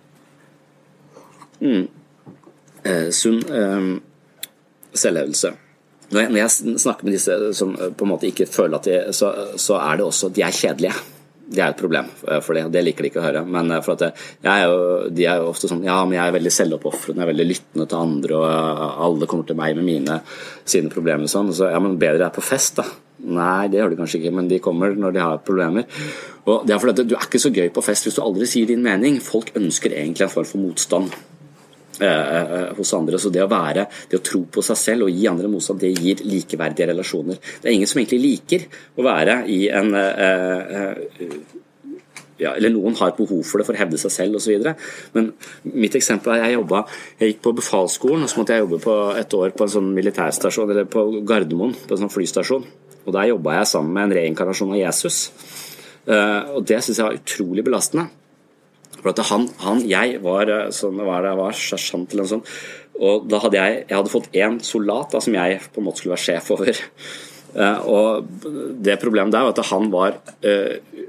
mm. uh, sunn uh, selvhevdelse. Når jeg snakker med disse som på en måte ikke føler at de, så, så er det også, de er kjedelige. Det er et problem for det, det liker de ikke å høre. Men for at jeg er jo, de er jo ofte sånn, ja, men jeg er veldig selvoppofrende, jeg er veldig lyttende til andre, og alle kommer til meg med mine, sine problemer og sånn. Så ja, men bedre er på fest da. Nei, det gjør de kanskje ikke, men de kommer når de har problemer. Og det er fordi at du er ikke så gøy på fest hvis du aldri sier din mening. Folk ønsker egentlig en form for motstand hos andre, så det å være, det å tro på seg selv og gi andre motstand, det gir likeverdige relasjoner. Det er ingen som egentlig liker å være i en ja, eller noen har behov for det for å hevde seg selv og så videre, men mitt eksempel er jeg jobbet, jeg gikk på befalsskolen, og så måtte jeg jobbe på et år på en sånn militærstasjon, eller på Gardermoen, på en sånn flystasjon, og der jobbet jeg sammen med en reinkarnasjon av Jesus, og det synes jeg var utrolig belastende. For at han, han, jeg var sånn, var det, jeg var sersjant eller noe sånt, og da hadde jeg, jeg hadde fått en soldat da, som jeg på en måte skulle være sjef over. Uh, og det problemet der var at han var uh,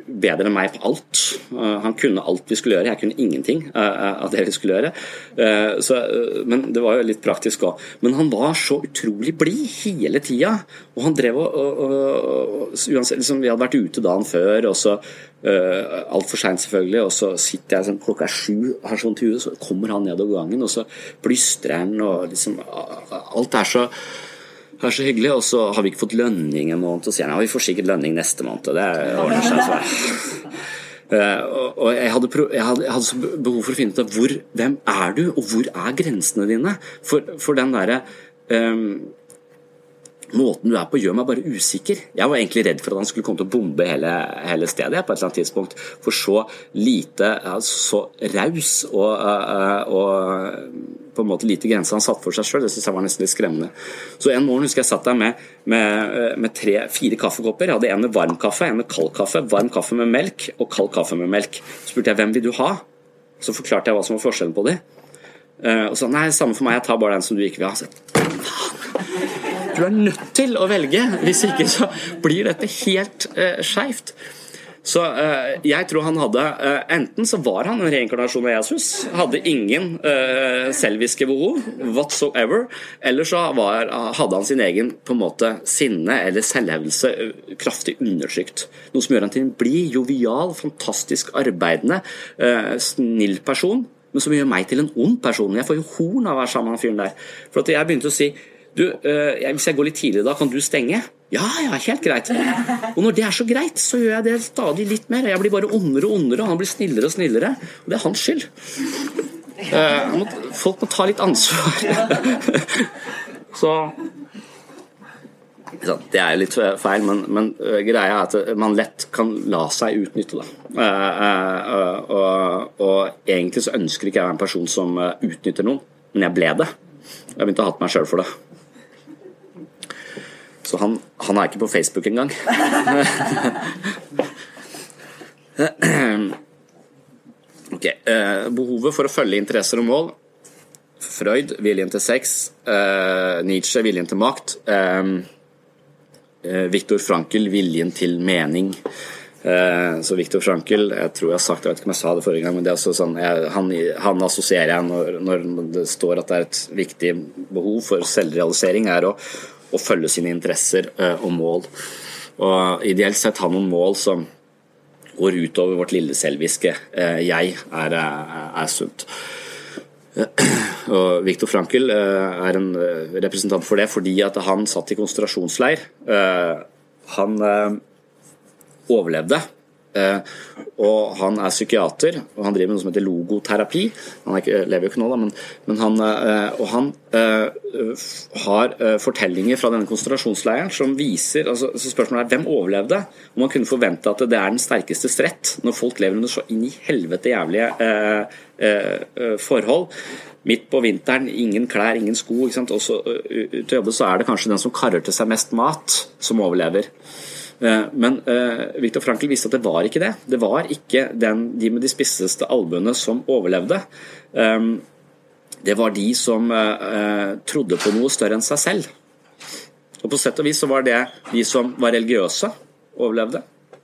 bedre enn meg på alt. Uh, han kunne alt vi skulle gjøre, jeg kunne ingenting uh, av det vi skulle gjøre. Uh, så, uh, men det var jo litt praktisk også. Men han var så utrolig blid hele tiden, og han drev og, og, og uansett, liksom, vi hadde vært ute dagen før, og så uh, alt for sent selvfølgelig, og så sitter jeg sånn, klokka er sju, har sånn til huet, så kommer han ned over gangen, og så plystrer han, og liksom, alt er så Det er så hyggelig, og så har vi ikke fått lønning en måned, og så sier han, ja, vi får sikkert lønning neste måned, det ordner seg så. Uh, og, og jeg hadde, jeg, hadde, jeg hadde så behov for å finne ut av hvor, hvem er du, og hvor er grensene dine? For, for den der um, måten du er på gjør meg bare usikker. Jeg var egentlig redd for at han skulle komme til å bombe hele, hele stedet på et eller annet tidspunkt, for så lite, så raus og, uh, og på en måte lite grenser han satt for seg selv. Det synes jeg var nesten litt skremmende. Så en morgen husker jeg satt der med, med, med tre, fire kaffekopper. Jeg hadde en med varm kaffe, en med kald kaffe, varm kaffe med melk og kald kaffe med melk. Så spurte jeg, hvem vil du ha? Så forklarte jeg hva som var forskjellen på dem. Uh, og så, nei, samme for meg, jeg tar bare den som du ikke vil ha. Så, faen, du er nødt til å velge, hvis ikke så blir dette helt uh, skjevt. Så uh, jeg tror han hadde, uh, enten så var han en reinkarnasjon av Jesus, hadde ingen uh, selviske behov, whatsoever, eller så var, hadde han sin egen på en måte sinne eller selvhevelse uh, kraftig undertrykt. Noe som gjør han til en blid, jovial, fantastisk arbeidende, uh, snill person, men som gjør meg til en ond person. Jeg får jo horn av å være sammen med han fyren der. For at jeg begynte å si, du, uh, hvis jeg går litt tidlig da, kan du stenge? Ja, ja, helt greit. Og når det er så greit, så gjør jeg det stadig litt mer. Jeg blir bare ondere og ondere, og han blir snillere og snillere. Og det er hans skyld. Uh, må, folk må ta litt ansvar. Så det er jo litt feil, men, men uh, greia er at man lett kan la seg utnytte det. Uh, uh, uh, og, og egentlig så ønsker ikke jeg være en person som uh, utnytter noen, men jeg ble det. Jeg begynte å hate meg selv for det. Så han, han er ikke på Facebook engang. Ok, uh, behovet for å følge interesser og mål. Freud, viljen til sex. Uh, Nietzsche, viljen til makt. Uh, uh, Viktor Frankl, viljen til mening. Uh, så Viktor Frankl, jeg tror jeg har sagt, jeg vet ikke om jeg sa det forrige gang, men det er også sånn, jeg, han, han assosierer jeg når, når det står at det er et viktig behov for selvrealisering, er å å følge sine interesser uh, og mål. Og ideelt sett ha noen mål som går utover vårt lille selviske uh, jeg er, uh, er sunt. Uh, og Viktor Frankl uh, er en uh, representant for det, fordi at han satt i konsentrasjonsleir. Uh, han uh, overlevde. Uh, og han er psykiater, og han driver med noe som heter logoterapi. Han er ikke, lever jo ikke nå da, men, men han, uh, og han uh, har uh, fortellinger fra denne konsentrasjonsleiren som viser, altså, så spørsmålet er, hvem overlevde? Og man kunne forvente at det er den sterkestes rett når folk lever under så inn i helvete jævlige uh, uh, forhold. Midt på vinteren, ingen klær, ingen sko, ikke sant? Og så uh, ut å jobbe så er det kanskje den som karrer til seg mest mat som overlever. Men uh, Viktor Frankl visste at det var ikke det. Det var ikke den, de med de spisseste albuene som overlevde. Um, det var de som uh, trodde på noe større enn seg selv. Og på sett og vis så var det de som var religiøse overlevde.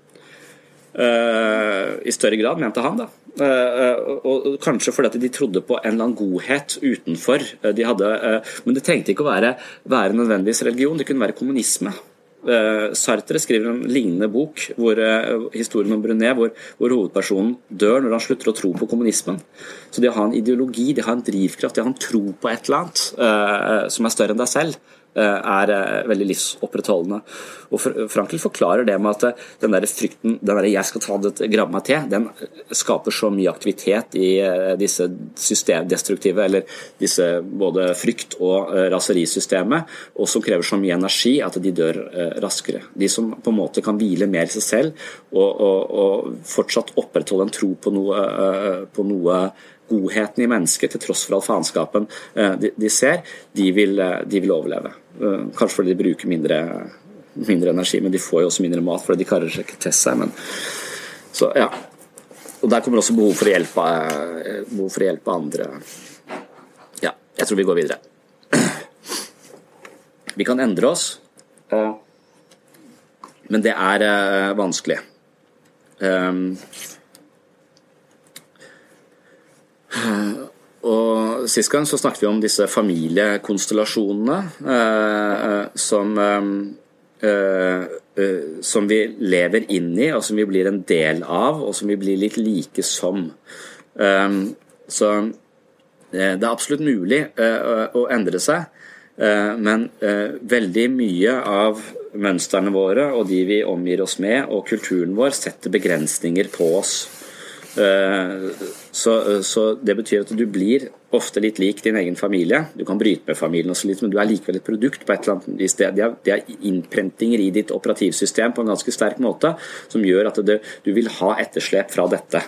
Uh, I større grad, mente han da. Uh, og, og kanskje fordi at de trodde på en eller annen godhet utenfor. Uh, de hadde, uh, men det trengte ikke å være, være nødvendigvis religion, det kunne være kommunisme. Uh, Sartre skriver en lignende bok hvor, uh, historien om Brunet hvor, hvor hovedpersonen dør når han slutter å tro på kommunismen. Så det å ha en ideologi, det å ha en drivkraft, det å ha en tro på et eller annet uh, som er større enn deg selv, er veldig livsopprettholdende. Og Frankl forklarer det med at den der frykten, den der jeg skal ta det grabbe meg til, den skaper så mye aktivitet i disse systemdestruktive, eller disse både frykt- og raserisystemet, og som krever så mye energi at de dør raskere. De som på en måte kan hvile mer i seg selv, og, og, og fortsatt opprettholde en tro på noe, på noe godheten i mennesket, til tross for all faenskapen de, de ser, de vil, de vil overleve. Kanskje fordi de bruker mindre, mindre energi, men de får jo også mindre mat, fordi de karrer seg ikke til seg. Men, så, ja. Og der kommer også behov for å hjelpe, behov for å hjelpe andre. Ja, jeg tror vi går videre. Vi kan endre oss, men det er vanskelig. um, Og sist gang så snakket vi om disse familiekonstellasjonene eh, som, eh, eh, som vi lever inn i, og som vi blir en del av, og som vi blir litt like som. Eh, så eh, det er absolutt mulig eh, å endre seg, eh, men eh, veldig mye av mønstrene våre, og de vi omgir oss med, og kulturen vår, setter begrensninger på oss. Så, så det betyr at du blir ofte litt lik din egen familie. Du kan bryte med familien også litt, men du er likevel et produkt på et eller annet vis. Det er, det er innprentinger i ditt operativsystem på en ganske sterk måte, som gjør at det, du vil ha etterslep fra dette,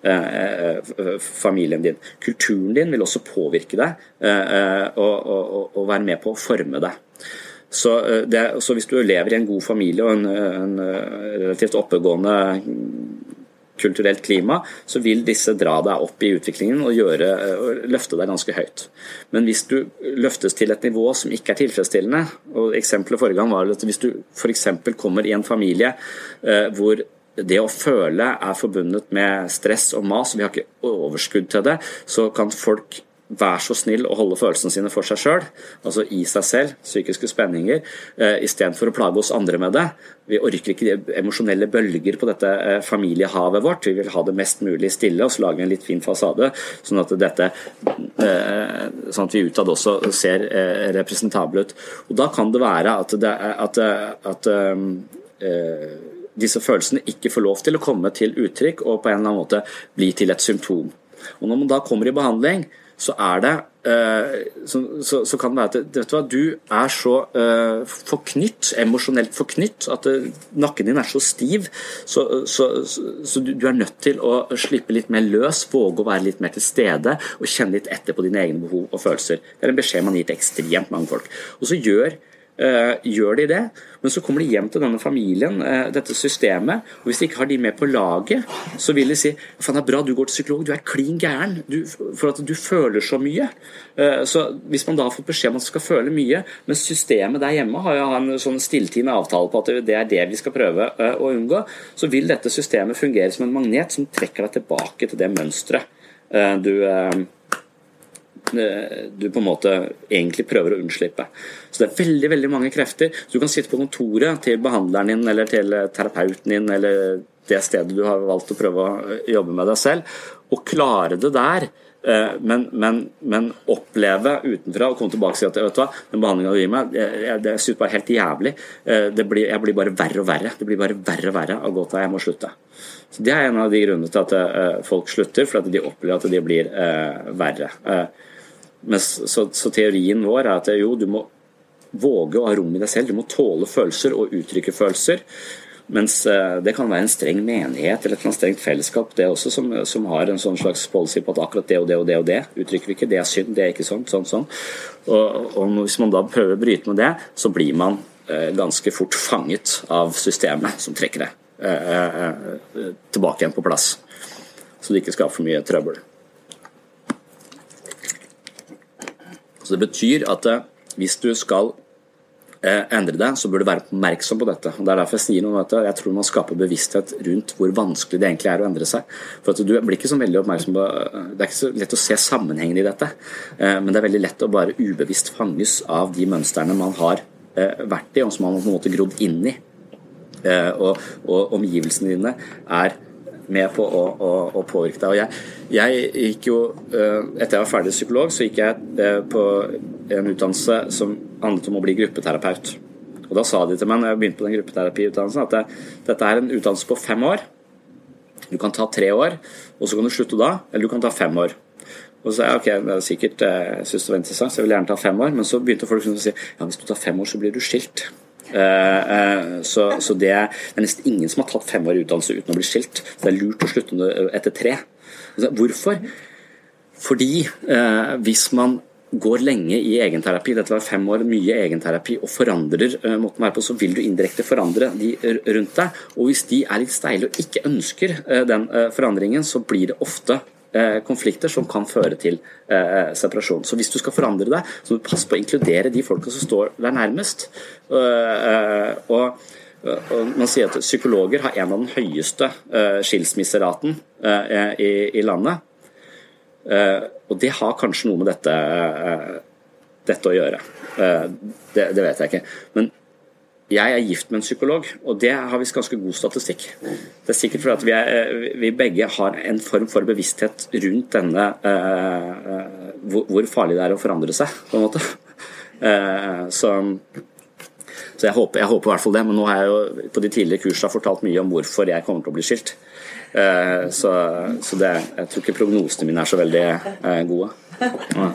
eh, familien din. Kulturen din vil også påvirke deg, eh, og, og, og være med på å forme deg. Så, det, så hvis du lever i en god familie og en, en relativt oppegående kulturelt klima, så vil disse dra deg opp i utviklingen og, gjøre, og løfte deg ganske høyt. Men hvis du løftes til et nivå som ikke er tilfredsstillende, og eksempelet forrige gang var at hvis du for eksempel kommer i en familie eh, hvor det å føle er forbundet med stress og mas, og vi har ikke overskudd til det, så kan folk vær så snill å holde følelsene sine for seg selv, altså i seg selv, psykiske spenninger, eh, i stedet for å plage oss andre med det. Vi orker ikke de emosjonelle bølger på dette eh, familiehavet vårt, vi vil ha det mest mulig stille, og så lage en litt fin fasade, sånn at dette, eh, sånn at vi utad også ser eh, representabelt ut. Og da kan det være at, det, at, at eh, disse følelsene ikke får lov til å komme til uttrykk, og på en eller annen måte bli til et symptom. Og når man da kommer i behandling, så er det uh, så, så, så kan det være at vet du, hva, du er så uh, forknytt, emosjonelt forknytt, at uh, nakken din er så stiv, så, så, så, så du, du er nødt til å slippe litt mer løs, våge å være litt mer til stede, og kjenne litt etter på dine egne behov og følelser. Det er en beskjed man gir til ekstremt mange folk. Og så gjør Uh, gjør de det, men så kommer de hjem til denne familien, uh, dette systemet, og hvis de ikke har de med på laget, så vil de si, faen det er bra du går til psykolog, du er klin gæren, du, for at du føler så mye. Uh, så hvis man da har fått beskjed om at man skal føle mye, men systemet der hjemme har jo en sånn stilltiende avtale på at det er det vi skal prøve uh, å unngå, så vil dette systemet fungere som en magnet som trekker deg tilbake til det mønstret uh, du uh, du på en måte egentlig prøver å unnslippe. Så det er veldig, veldig mange krefter. Så du kan sitte på kontoret til behandleren din, eller til terapeuten din, eller det stedet du har valgt å prøve å jobbe med deg selv, og klare det der, men, men, men oppleve utenfra og komme tilbake og si at vet du hva, den behandlingen du gir meg, det, det synes bare helt jævlig. Det blir, jeg blir bare verre og verre. Det blir bare verre og verre av godt at jeg må slutte. Så det er en av de grunnene til at folk slutter, for at de opplever at de blir verre. Men så, så teorien vår er at jo, du må våge å ha rom i deg selv, du må tåle følelser og uttrykke følelser, mens uh, det kan være en streng menighet eller et strengt fellesskap, det også som, som har en sånn slags policy på at akkurat det og det og det og det uttrykker vi ikke, det er synd, det er ikke sånn, sånn, sånn. Og, og hvis man da prøver å bryte med det, så blir man uh, ganske fort fanget av systemet som trekker det uh, uh, tilbake igjen på plass, så det ikke skaper for mye trøbbel. Så det betyr at eh, hvis du skal eh, endre deg, så bør du være oppmerksom på dette. Og det er derfor jeg sier noe om dette. Jeg tror man skaper bevissthet rundt hvor vanskelig det egentlig er å endre seg. For at du blir ikke så veldig oppmerksom på, det er ikke så lett å se sammenhengen i dette, eh, men det er veldig lett å bare ubevisst fanges av de mønstrene man har eh, vært i, og som man på en måte grodd inn i. Eh, og, og omgivelsene dine er med på å, å, å påvirke deg. Og jeg, jeg gikk jo, etter jeg var ferdig psykolog, så gikk jeg på en utdannelse som handlet om å bli gruppeterapeut. Og da sa de til meg, når jeg begynte på den gruppeterapiutdannelsen, at det, dette er en utdannelse på fem år. Du kan ta tre år, og så kan du slutte da, eller du kan ta fem år. Og så sa jeg, ok, det er sikkert, jeg synes det var interessant, så jeg vil gjerne ta fem år, men så begynte folk å si, ja, hvis du tar fem år, så blir du skilt. Uh, uh, så, så det, er, det er nesten ingen som har tatt fem år i utdannelse uten å bli skilt, så det er lurt å slutte etter tre. Altså, hvorfor? Fordi uh, hvis man går lenge i egenterapi, dette var fem år mye egenterapi, og forandrer uh, måten være på, så vil du indirekte forandre de rundt deg, og hvis de er litt steile og ikke ønsker uh, den uh, forandringen, så blir det ofte konflikter som kan føre til eh, separasjon. Så hvis du skal forandre deg, så må du passe på å inkludere de folka som står der nærmest. Uh, uh, og Og man sier at psykologer har en av den høyeste uh, skilsmisseraten uh, i, i landet. Uh, og det har kanskje noe med dette, uh, dette å gjøre. Uh, det, det vet jeg ikke. Men jeg er gift med en psykolog, og det har vi ganske god statistikk. Det er sikkert fordi at vi, er, vi begge har en form for bevissthet rundt denne, uh, uh, hvor, hvor farlig det er å forandre seg, på en måte. Uh, så... Så jeg håper, jeg håper i hvert fall det, men nå har jeg jo på de tidligere kursene fortalt mye om hvorfor jeg kommer til å bli skilt. Uh, så så det, jeg tror ikke prognosene mine er så veldig uh, gode. Ja.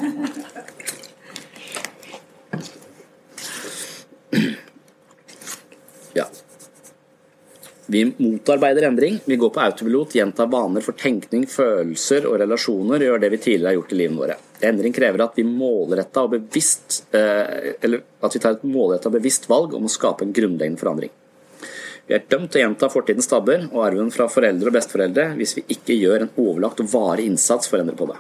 Ja. Vi motarbeider endring, vi går på autopilot, gjentar vaner for tenkning, følelser og relasjoner, og gjør det vi tidligere har gjort i livet våre. Endring krever at vi målrettet og bevisst, eh, eller at vi tar et målrettet og bevisst valg om å skape en grunnleggende forandring. Vi er dømt til å gjenta fortidens tabber og arven fra foreldre og besteforeldre hvis vi ikke gjør en overlagt og varig innsats for å endre på det.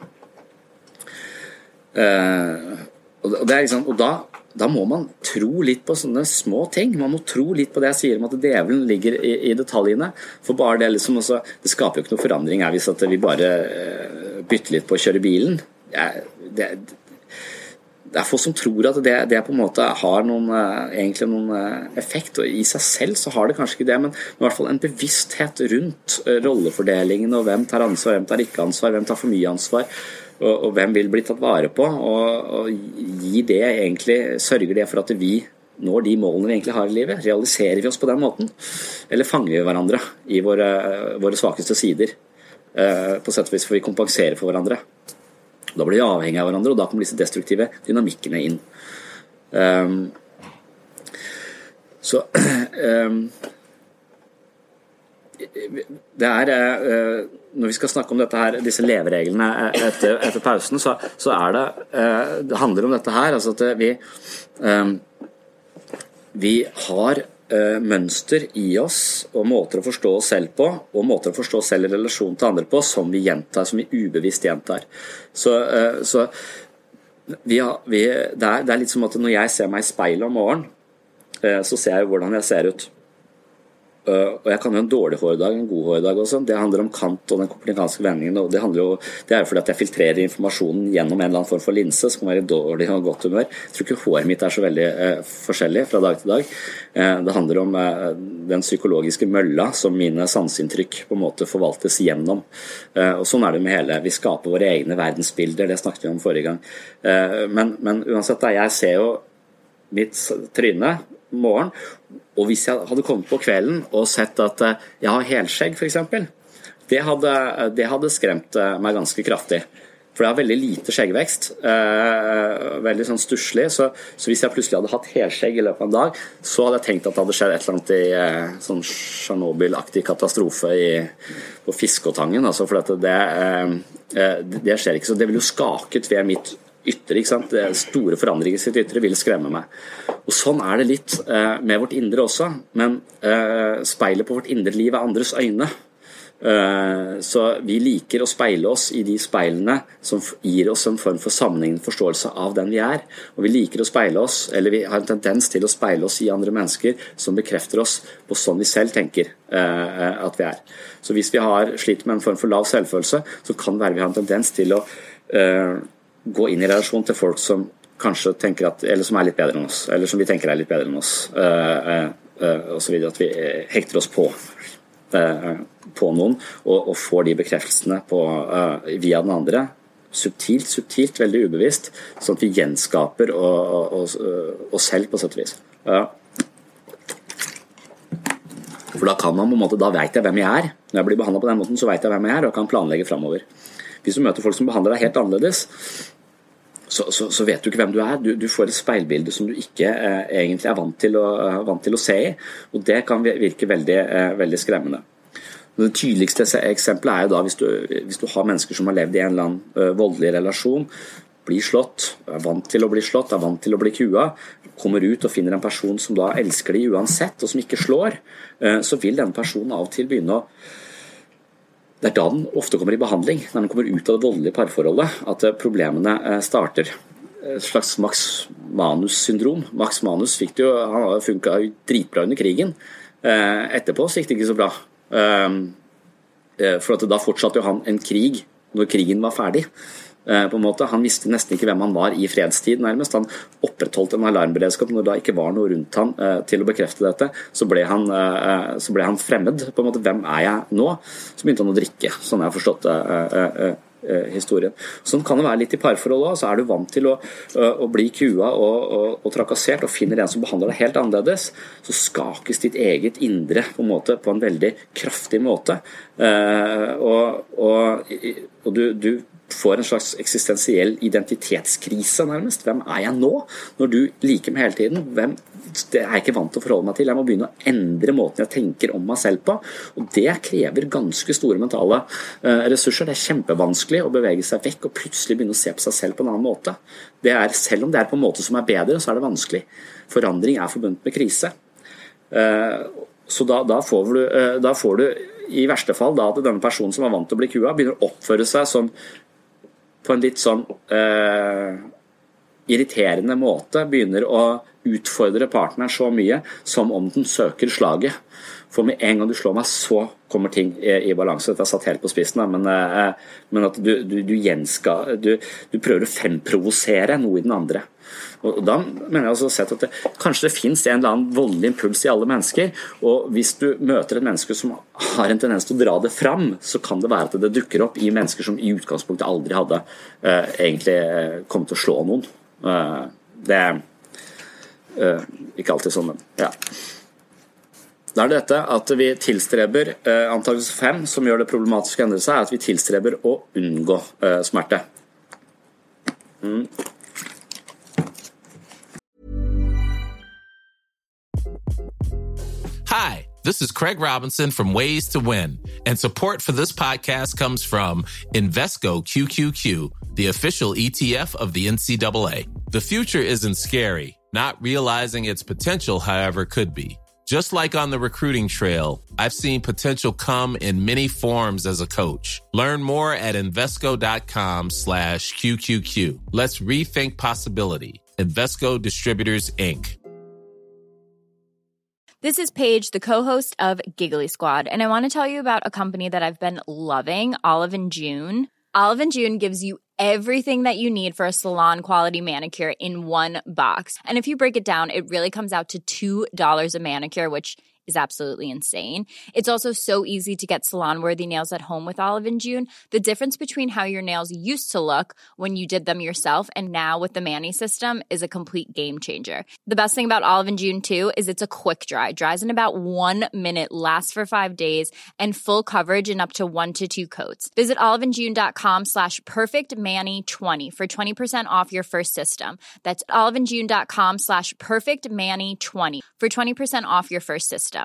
Eh, og, det er liksom, og da, da må man tro litt på sånne små ting. Man må tro litt på det jeg sier om at djevelen ligger i, i detaljene. For bare det liksom også, det skaper jo ikke noe forandring her hvis at vi bare eh, bytter litt på å kjøre bilen. Ja, det, det er folk som tror at det, det på en måte har noen, egentlig noen effekt, og i seg selv så har det kanskje ikke det, men i hvert fall en bevissthet rundt rollefordelingen og hvem tar ansvar, hvem tar ikke ansvar, hvem tar for mye ansvar, og, og hvem vil bli tatt vare på, og, og gir det egentlig, sørger det for at vi når de målene vi egentlig har i livet. Realiserer vi oss på den måten, eller fanger vi hverandre i våre, våre svakeste sider, på sett og vis for vi kompenserer for hverandre. Da blir vi avhengige av hverandre, og da kommer disse destruktive dynamikkene inn. Um, så um, det er uh, når vi skal snakke om dette her, disse levereglene etter, etter pausen, så, så er det uh, det handler om dette her, altså at vi um, vi har Uh, mønster i oss og måter å forstå oss selv på og måter å forstå oss selv i relasjon til andre på som vi gjentar, som vi ubevisst gjentar. Så, uh, så vi har, vi, det, er, det er litt som at når jeg ser meg i speilet om morgenen, uh, så ser jeg hvordan jeg ser ut. Uh, og jeg kan jo en dårlig hårdag, en god hårdag også. Det handler om Kant og den kopernikanske vendingen, og det handler jo, det er jo fordi at jeg filtrerer informasjonen gjennom en eller annen form for linse som kan være dårlig og godt humør. Jeg tror ikke håret mitt er så veldig uh, forskjellig fra dag til dag. Uh, det handler om uh, den psykologiske mølla som mine sanseinntrykk på en måte forvaltes gjennom. Uh, og sånn er det med hele, vi skaper våre egne verdensbilder, det snakket vi om forrige gang. Uh, men, men uansett, da, jeg ser jo mitt tryne morgen, og hvis jeg hadde kommet på kvelden og sett at jeg har helskjegg for eksempel, det hadde, det hadde skremt meg ganske kraftig. For jeg har veldig lite skjeggvekst, eh, veldig sånn stusslig, så, så hvis jeg plutselig hadde hatt helskjegg i løpet av en dag, så hadde jeg tenkt at det hadde skjedd et eller annet i eh, sånn Chernobyl-aktig katastrofe i, på Fiskåtangen, altså, for at det, eh, det skjer ikke, så det ville jo skaket ved mitt ytre, ikke sant? Det store forandringer i sitt ytre vil skremme meg. Og sånn er det litt eh, med vårt indre også, men eh, speilet på vårt indre liv er andres øyne. Eh, så vi liker å speile oss i de speilene som gir oss en form for sammenhengende forståelse av den vi er, og vi liker å speile oss, eller vi har en tendens til å speile oss i andre mennesker som bekrefter oss på sånn vi selv tenker eh, at vi er. Så hvis vi har slitt med en form for lav selvfølelse, så kan det være vi har en tendens til å eh, gå inn i relasjon til folk som kanskje tenker at, eller som er litt bedre enn oss, eller som vi tenker er litt bedre enn oss, uh, uh, og så videre, at vi hekter oss på, uh, på noen, og, og får de bekreftelsene på, uh, via den andre, subtilt, subtilt, veldig ubevisst, sånn at vi gjenskaper oss selv på sett og vis. Uh, for da kan man på en måte, da vet jeg hvem jeg er. Når jeg blir behandlet på den måten, så vet jeg hvem jeg er, og kan planlegge fremover. Hvis du møter folk som behandler deg helt annerledes, så, så, så vet du ikke hvem du er. Du, du får et speilbilde som du ikke eh, egentlig er vant til, å, vant til å se i, og det kan virke veldig, eh, veldig skremmende. Det tydeligste eksempelet er jo da hvis du, hvis du har mennesker som har levd i en eller annen uh, voldelig relasjon, blir slått, er vant til å bli slått, er vant til å bli kua, kommer ut og finner en person som da elsker de uansett, og som ikke slår, uh, så vil denne personen av og til begynne å Det er da den ofte kommer i behandling, når den kommer ut av det voldelige parforholdet, at problemene starter. Et slags Max Manus-syndrom. Max Manus fikk det jo, han funket jo dritbra under krigen, Etterpå så gikk det ikke så bra. For at da fortsatte jo han en krig når krigen var ferdig. På en måte. Han visste nesten ikke hvem han var i fredstid nærmest. Han opprettholdt en alarmberedskap når det da ikke var noe rundt han eh, til å bekrefte dette. Så ble, han, eh, så ble han fremmed. På en måte, hvem er jeg nå? Så begynte han å drikke, sånn jeg har forstått eh, eh, eh, historien. Sånn kan det være litt i parforhold også. Så er du vant til å, å bli kua og, og, og trakassert, og finner en som behandler deg helt annerledes, så skakes ditt eget indre på en måte, på en veldig kraftig måte. Eh, og, og, og du, du får en slags eksistensiell identitetskrise nærmest. Hvem er jeg nå? Når du liker meg hele tiden, hvem, det er jeg ikke vant til å forholde meg til. Jeg må begynne å endre måten jeg tenker om meg selv på, og det krever ganske store mentale uh, ressurser. Det er kjempevanskelig å bevege seg vekk og plutselig begynne å se på seg selv på en annen måte. Det er, selv om det er på en måte som er bedre, så er det vanskelig. Forandring er forbundet med krise. Uh, så da, da, får du, uh, da får du i verste fall da, at denne personen som er vant til å bli kua, begynner å oppføre seg som på en litt sånn eh, irriterende måte, begynner å utfordre partneren så mye som om den søker slaget. For med en gang du slår meg, så kommer ting i, i balanse. Dette er satt helt på spissen, da, men, eh, men at du, du, du, gjenska, du, du prøver å fremprovosere noe i den andre. Og da mener jeg også sett at det, kanskje det finnes en eller annen voldelig impuls i alle mennesker, og hvis du møter et menneske som har en tendens til å dra det fram, så kan det være at det dukker opp i mennesker som i utgangspunktet aldri hadde uh, egentlig kommet til å slå noen. Uh, det er uh, ikke alltid sånn, men ja. Da er det dette at vi tilstreber, uh, antakelse fem, som gjør det problematisk å endre seg, er at vi tilstreber å unngå uh, smerte. Mm. Hi, this is Craig Robinson from Ways to Win, and support for this podcast comes from Invesco Q Q Q, the official E T F of the N C double A. The future isn't scary. Not realizing its potential, however, could be. Just like on the recruiting trail, I've seen potential come in many forms as a coach. Learn more at Invesco.com slash QQQ. Let's rethink possibility. Invesco Distributors, Incorporated. This is Paige, the co-host of Giggly Squad, and I want to tell you about a company that I've been loving, Olive and June. Olive and June gives you everything that you need for a salon-quality manicure in one box. And if you break it down, it really comes out to two dollars a manicure, which is absolutely insane. It's also so easy to get salon-worthy nails at home with Olive and June. The difference between how your nails used to look when you did them yourself and now with the Mani system is a complete game changer. The best thing about Olive and June, too, is it's a quick dry. Dries in about one minute, lasts for five days, and full coverage in up to one to two coats. Visit oliveandjune.com slash perfectmani20 for twenty percent off your first system. That's oliveandjune.com slash perfectmani20 for twenty percent off your first system.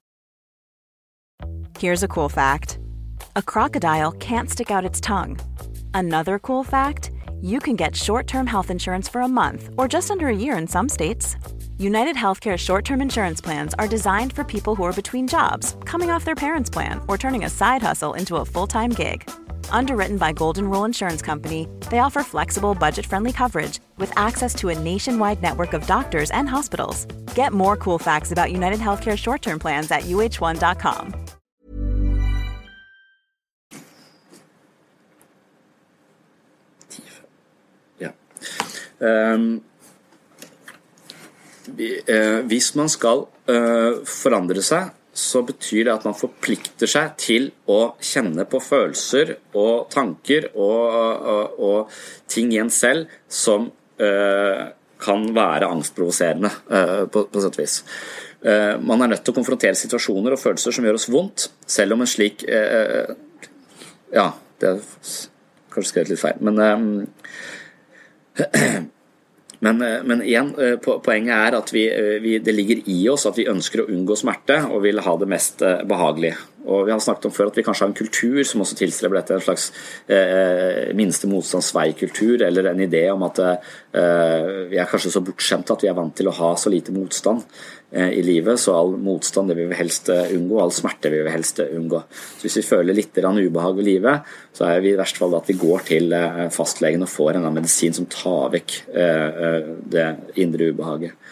Here's a cool fact. A crocodile can't stick out its tongue. Another cool fact, you can get short-term health insurance for a month or just under a year in some states. United Healthcare short-term insurance plans are designed for people who are between jobs, coming off their parents' plan, or turning a side hustle into a full-time gig. Underwritten by Golden Rule Insurance Company, they offer flexible, budget-friendly coverage with access to a nationwide network of doctors and hospitals. Get more cool facts about United Healthcare short-term plans at U H one dot com. Ja. Um, uh, hvis man skal uh, forandre seg, så betyr det at man forplikter seg til å kjenne på følelser og tanker og, og, og ting i en selv som uh, kan være angstprovoserende uh, på, på sett og vis. Uh, man er nødt til å konfrontere situasjoner og følelser som gjør oss vondt, selv om en slik uh, ja, det er kanskje skrevet litt feil, men um, Men, men igjen, poenget er at vi, vi, det ligger i oss at vi ønsker å unngå smerte og vil ha det mest behagelig. Og vi har snakket om før at vi kanskje har en kultur som også tilstreber dette, en slags eh, minste motstandsveikultur, eller en idé om at eh, vi er kanskje så bortskjemte at vi er vant til å ha så lite motstand eh, i livet, så all motstand det vil vi helst unngå, all smerte vil vi helst unngå. Så hvis vi føler litt ubehag i livet, så er vi i verste fall at vi går til eh, fastlegen og får en medisin som tar vekk eh, det indre ubehaget.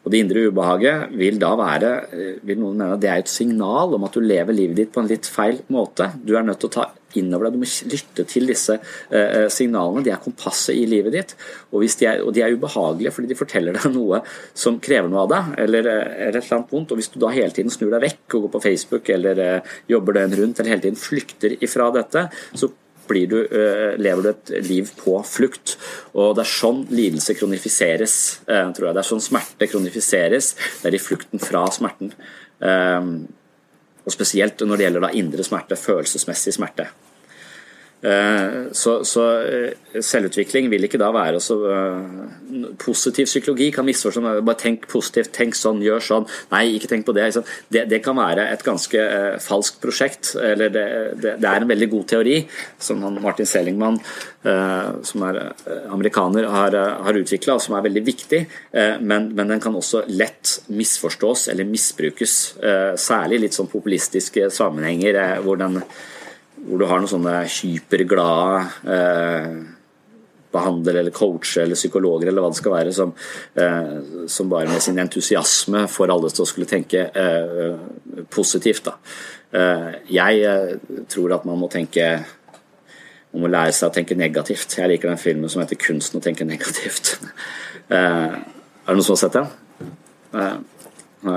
Og det indre ubehaget vil da være, vil noen mene, det er et signal om at du lever livet ditt på en litt feil måte. Du er nødt til å ta innover deg, du må lytte til disse eh, signalene, de er kompasset i livet ditt, og, hvis de er, og de er ubehagelige fordi de forteller deg noe som krever noe av deg, eller, eller et eller annet vondt, og hvis du da hele tiden snur deg vekk og går på Facebook, eller eh, jobber deg rundt, eller hele tiden flykter ifra dette, så blir du, uh, lever du et liv på flukt, og det er sånn lidelse kronifiseres, uh, tror jeg. Det er sånn smerte kronifiseres, det er i flukten fra smerten. Um, og spesielt når det gjelder da indre smerte, følelsesmessig smerte. Uh, så, så uh, selvutvikling vil ikke da være så uh, positiv psykologi kan misforstå, bare tenk positivt, tenk sånn, gjør sånn, nei, ikke tenk på det, liksom. det, det kan være et ganske uh, falskt prosjekt, eller det, det, det er en veldig god teori, som han Martin Seligman, uh, som er uh, amerikaner, har, uh, har utviklet, og som er veldig viktig, uh, men, men den kan også lett misforstås eller misbrukes, uh, særlig litt sånn populistiske sammenhenger, uh, hvor den hvor du har noen sånne hyperglade eh, behandlere eller coacher eller psykologer eller hva det skal være som, eh, som bare med sin entusiasme får alle til å skulle tenke eh, positivt da. Eh, jeg eh, tror at man må tenke man må lære seg å tenke negativt. Jeg liker den filmen som heter Kunsten å tenke negativt. eh, er det noen som har sett den? Eh, nei.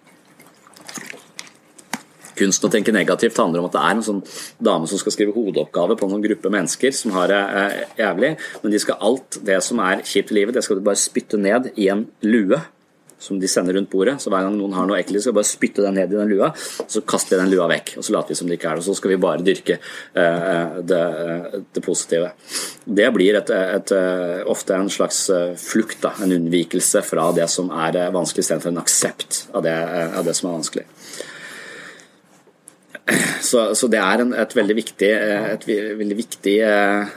Kunsten å tenke negativt handler om at det er en sånn dame som skal skrive hodeoppgave på noen gruppe mennesker som har det eh, jævlig, men de skal alt det som er kjipt i livet, det skal de bare spytte ned i en lue som de sender rundt bordet, så hver gang noen har noe ekkelt, skal de bare spytte den ned i den lua, så kaster de den lua vekk, og så later vi som det ikke er det, og så skal vi bare dyrke eh, det, det positive. Det blir et, et, et, ofte en slags flukt, da, en unnvikelse fra det som er vanskelig, i stedet for en aksept av det, av det som er vanskelig. Så, så det er en, et veldig viktig, et veldig viktig eh,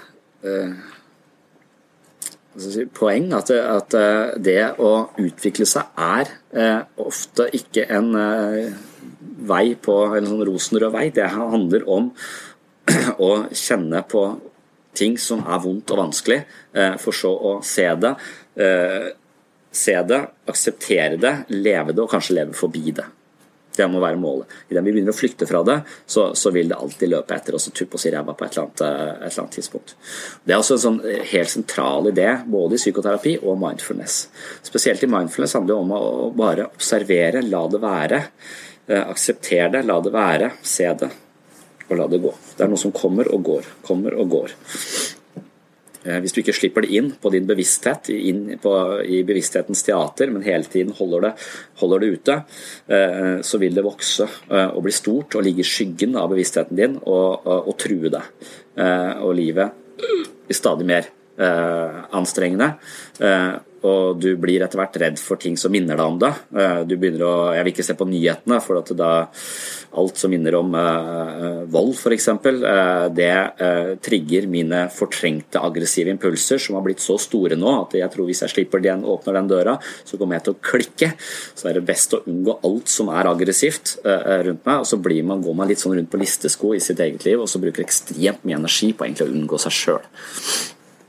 eh, poeng at, at det å utvikle seg er eh, ofte ikke en eh, vei på en sånn rosenrød vei. Det handler om å kjenne på ting som er vondt og vanskelig, eh, for så å se det, eh, se det, akseptere det, leve det og kanskje leve forbi det. Det må være målet. I den vi begynner å flykte fra det, så, så vil det alltid løpe etter oss og tuppe oss i ræva på et eller, annet, et eller annet tidspunkt. Det er også en sånn helt sentral idé, både i psykoterapi og mindfulness. Spesielt i mindfulness handler det om å bare observere, la det være, akseptere det, la det være, se det, og la det gå. Det er noe som kommer og går, kommer og går. Hvis du ikke slipper det inn på din bevissthet, inn på, i bevissthetens teater, men hele tiden holder det, holder det ute, så vil det vokse og bli stort og ligge i skyggen av bevisstheten din og, og, og true deg. Og livet blir stadig mer anstrengende, og du blir etter hvert redd for ting som minner deg om det. Du begynner å, jeg vil ikke se på nyhetene, for at da alt som minner om uh, vold for eksempel, uh, det uh, trigger mine fortrengte aggressive impulser som har blitt så store nå at jeg tror hvis jeg slipper den, åpner den døra, så kommer jeg til å klikke. Så er det best å unngå alt som er aggressivt uh, rundt meg, og så blir man, går man litt sånn rundt på listesko i sitt eget liv, og så bruker ekstremt mye energi på egentlig å unngå seg selv.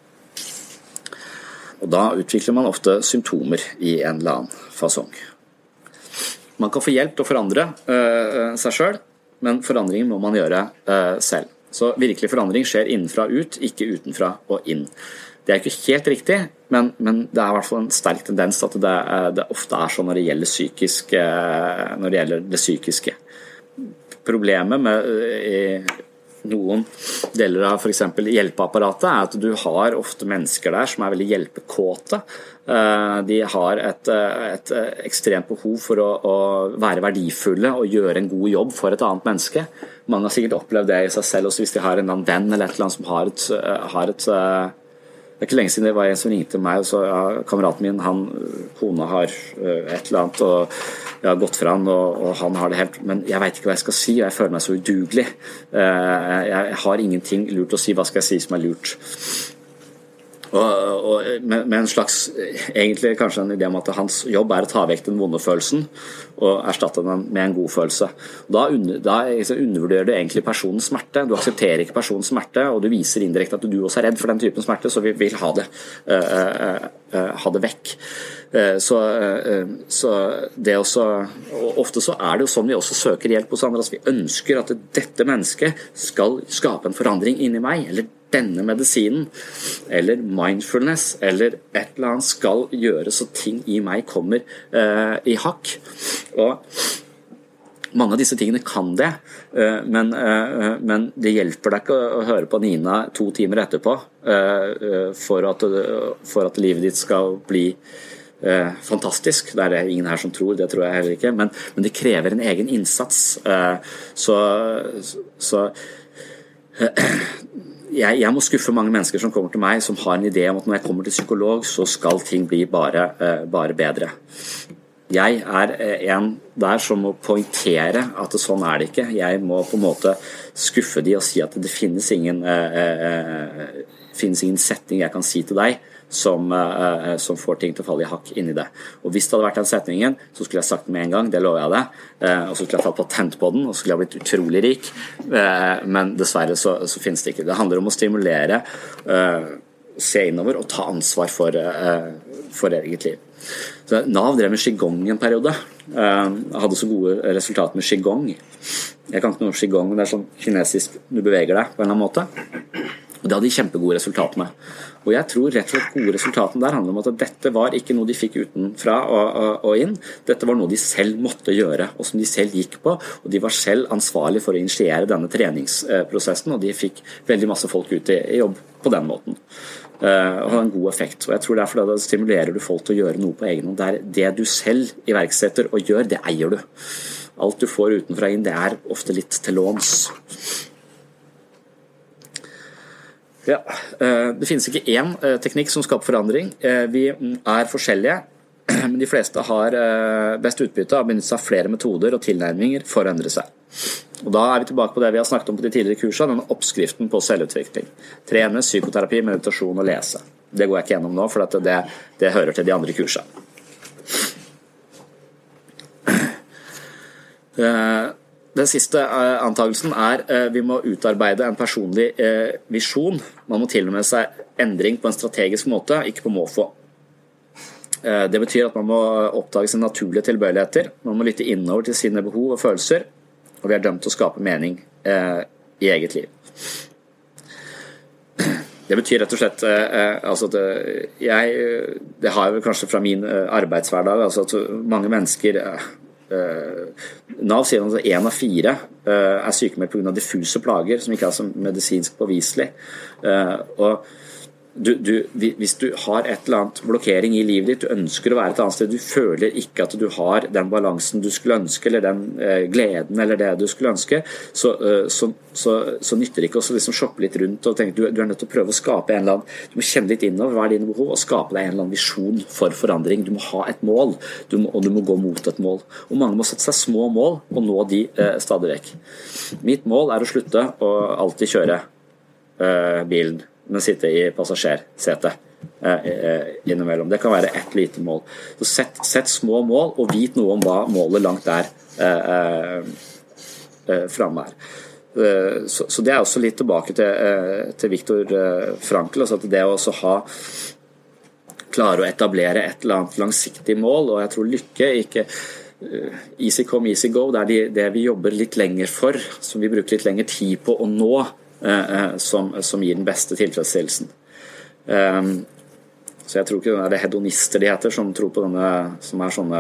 Og da utvikler man ofte symptomer i en eller annen fasong. Man kan få hjelp til å forandre uh, seg selv, men forandringen må man gjøre uh, selv. Så virkelig forandring skjer innenfra ut, ikke utenfra og inn. Det er ikke helt riktig, men, men det er i hvert fall en sterk tendens at det, det ofte er sånn når det gjelder, psykisk, uh, når det, gjelder det psykiske. Problemet med uh, noen deler av for eksempel hjelpeapparatet er at du har ofte mennesker der som er veldig hjelpekåte. De har et, et ekstremt behov for å, å være verdifulle og gjøre en god jobb for et annet menneske. Mange har sikkert opplevd det i seg selv, også hvis de har en eller annen venn eller et eller annet som har et, har et det er ikke lenge siden det var en som ringte meg og så, ja, kameraten min, han, kona har et eller annet og jeg har gått fra han og, og han har det helt, men jeg vet ikke hva jeg skal si og jeg føler meg så udugelig. Jeg, jeg har ingenting lurt å si, hva skal jeg si som er lurt? Og, og med, med en slags, egentlig kanskje en idé om at hans jobb er å ta vekk den vonde følelsen og erstatte den med en god følelse. Da, under, da undervurderer du egentlig personens smerte, du aksepterer ikke personens smerte, og du viser indirekte at du også er redd for den typen smerte, så vi vil ha det, uh, uh, uh, ha det vekk. Så, så det også, og ofte så er det jo sånn vi også søker hjelp hos andre, at vi ønsker at dette mennesket skal skape en forandring inni meg, eller denne medisinen, eller mindfulness, eller et eller annet skal gjøre så ting i meg kommer eh, i hakk. Og mange av disse tingene kan det, eh, men, eh, men det hjelper deg ikke å, å høre på Nina to timer etterpå eh, for, at, for at livet ditt skal bli Eh, fantastisk. Det er det ingen her som tror, det tror jeg heller ikke, men, men det krever en egen innsats. Eh, så, så eh, jeg, jeg må skuffe mange mennesker som kommer til meg, som har en idé om at når jeg kommer til psykolog, så skal ting bli bare, eh, bare bedre. Jeg er en der som må poengtere at sånn er det ikke. Jeg må på en måte skuffe de og si at det finnes ingen, eh, eh, finnes ingen setning jeg kan si til deg Som, uh, som får ting til å falle i hakk inn i det. Og hvis det hadde vært den setningen, så skulle jeg sagt det med en gang, det lover jeg deg, uh, og så skulle jeg tatt patent på den, og så skulle jeg blitt utrolig rik, uh, men dessverre så, så finnes det ikke. Det handler om å stimulere, uh, se innover og ta ansvar for, uh, for eget liv. Så Nav drev med Qigong en periode. Uh, hadde så gode resultater med Qigong. Jeg kan ikke noe om Qigong, men det er sånn kinesisk, du beveger deg på en eller annen måte. Og det hadde de kjempegode resultater med. Og jeg tror rett og slett gode resultatene der handler om at dette var ikke noe de fikk utenfra og, og, og inn. Dette var noe de selv måtte gjøre, og som de selv gikk på. Og de var selv ansvarlige for å initiere denne treningsprosessen, og de fikk veldig masse folk ut i, i jobb på den måten. Uh, og har en god effekt. Og jeg tror derfor da stimulerer du folk til å gjøre noe på egen hånd. Det, det du selv iverksetter og gjør, det eier du. Alt du får utenfra inn, det er ofte litt til låns. Ja, det finnes ikke én teknikk som skaper forandring. Vi er forskjellige, men de fleste har best utbytte av å benytte seg av flere metoder og tilnærminger for å endre seg. Og da er vi tilbake på det vi har snakket om på de tidligere kursene, denne oppskriften på selvutvikling. Trene, psykoterapi, meditasjon og lese. Det går jeg ikke gjennom nå, for det, det hører til de andre kursene. Den siste antagelsen er at vi må utarbeide en personlig visjon. Man må til og med seg endring på en strategisk måte, ikke på måfå. Det betyr at man må oppdage sine naturlige tilbøyeligheter, man må lytte innover til sine behov og følelser, og vi er dømt til å skape mening i eget liv. Det betyr rett og slett altså at jeg, det har jeg kanskje fra min arbeidshverdag, altså at mange mennesker Nav sier at en av fire er sykemeldt på grunn av diffuse plager som ikke er medisinsk påviselig. Og du, du, hvis du har et eller annet blokkering i livet ditt, du ønsker å være et annet sted, du føler ikke at du har den balansen du skulle ønske, eller den eh, gleden eller det du skulle ønske, så, eh, så, så, så nytter det ikke å liksom shoppe litt rundt og tenke, du, du er nødt til å prøve å skape en eller annen, du må kjenne litt innover hva er dine behov og skape deg en eller annen visjon for forandring. Du må ha et mål, du må, og du må gå mot et mål. Og mange må sette seg små mål og nå de eh, stadig vekk. Mitt mål er å slutte å alltid kjøre eh, bilen, men sitte i passasjersetet eh, eh, innimellom. Det kan være et lite mål. Så sett, sett små mål, og vit noe om hva målet langt der eh, eh, fremme er. Eh, så, så det er også litt tilbake til, eh, til Viktor eh, Frankl, altså at det å også ha klare å etablere et eller annet langsiktig mål, og jeg tror lykke ikke uh, easy come, easy go, det er de, det vi jobber litt lenger for, som vi bruker litt lenger tid på å nå, Uh, som, som gir den beste tilfredsstillelsen. Um, så jeg tror ikke det er det hedonister de heter som tror på denne, som er sånne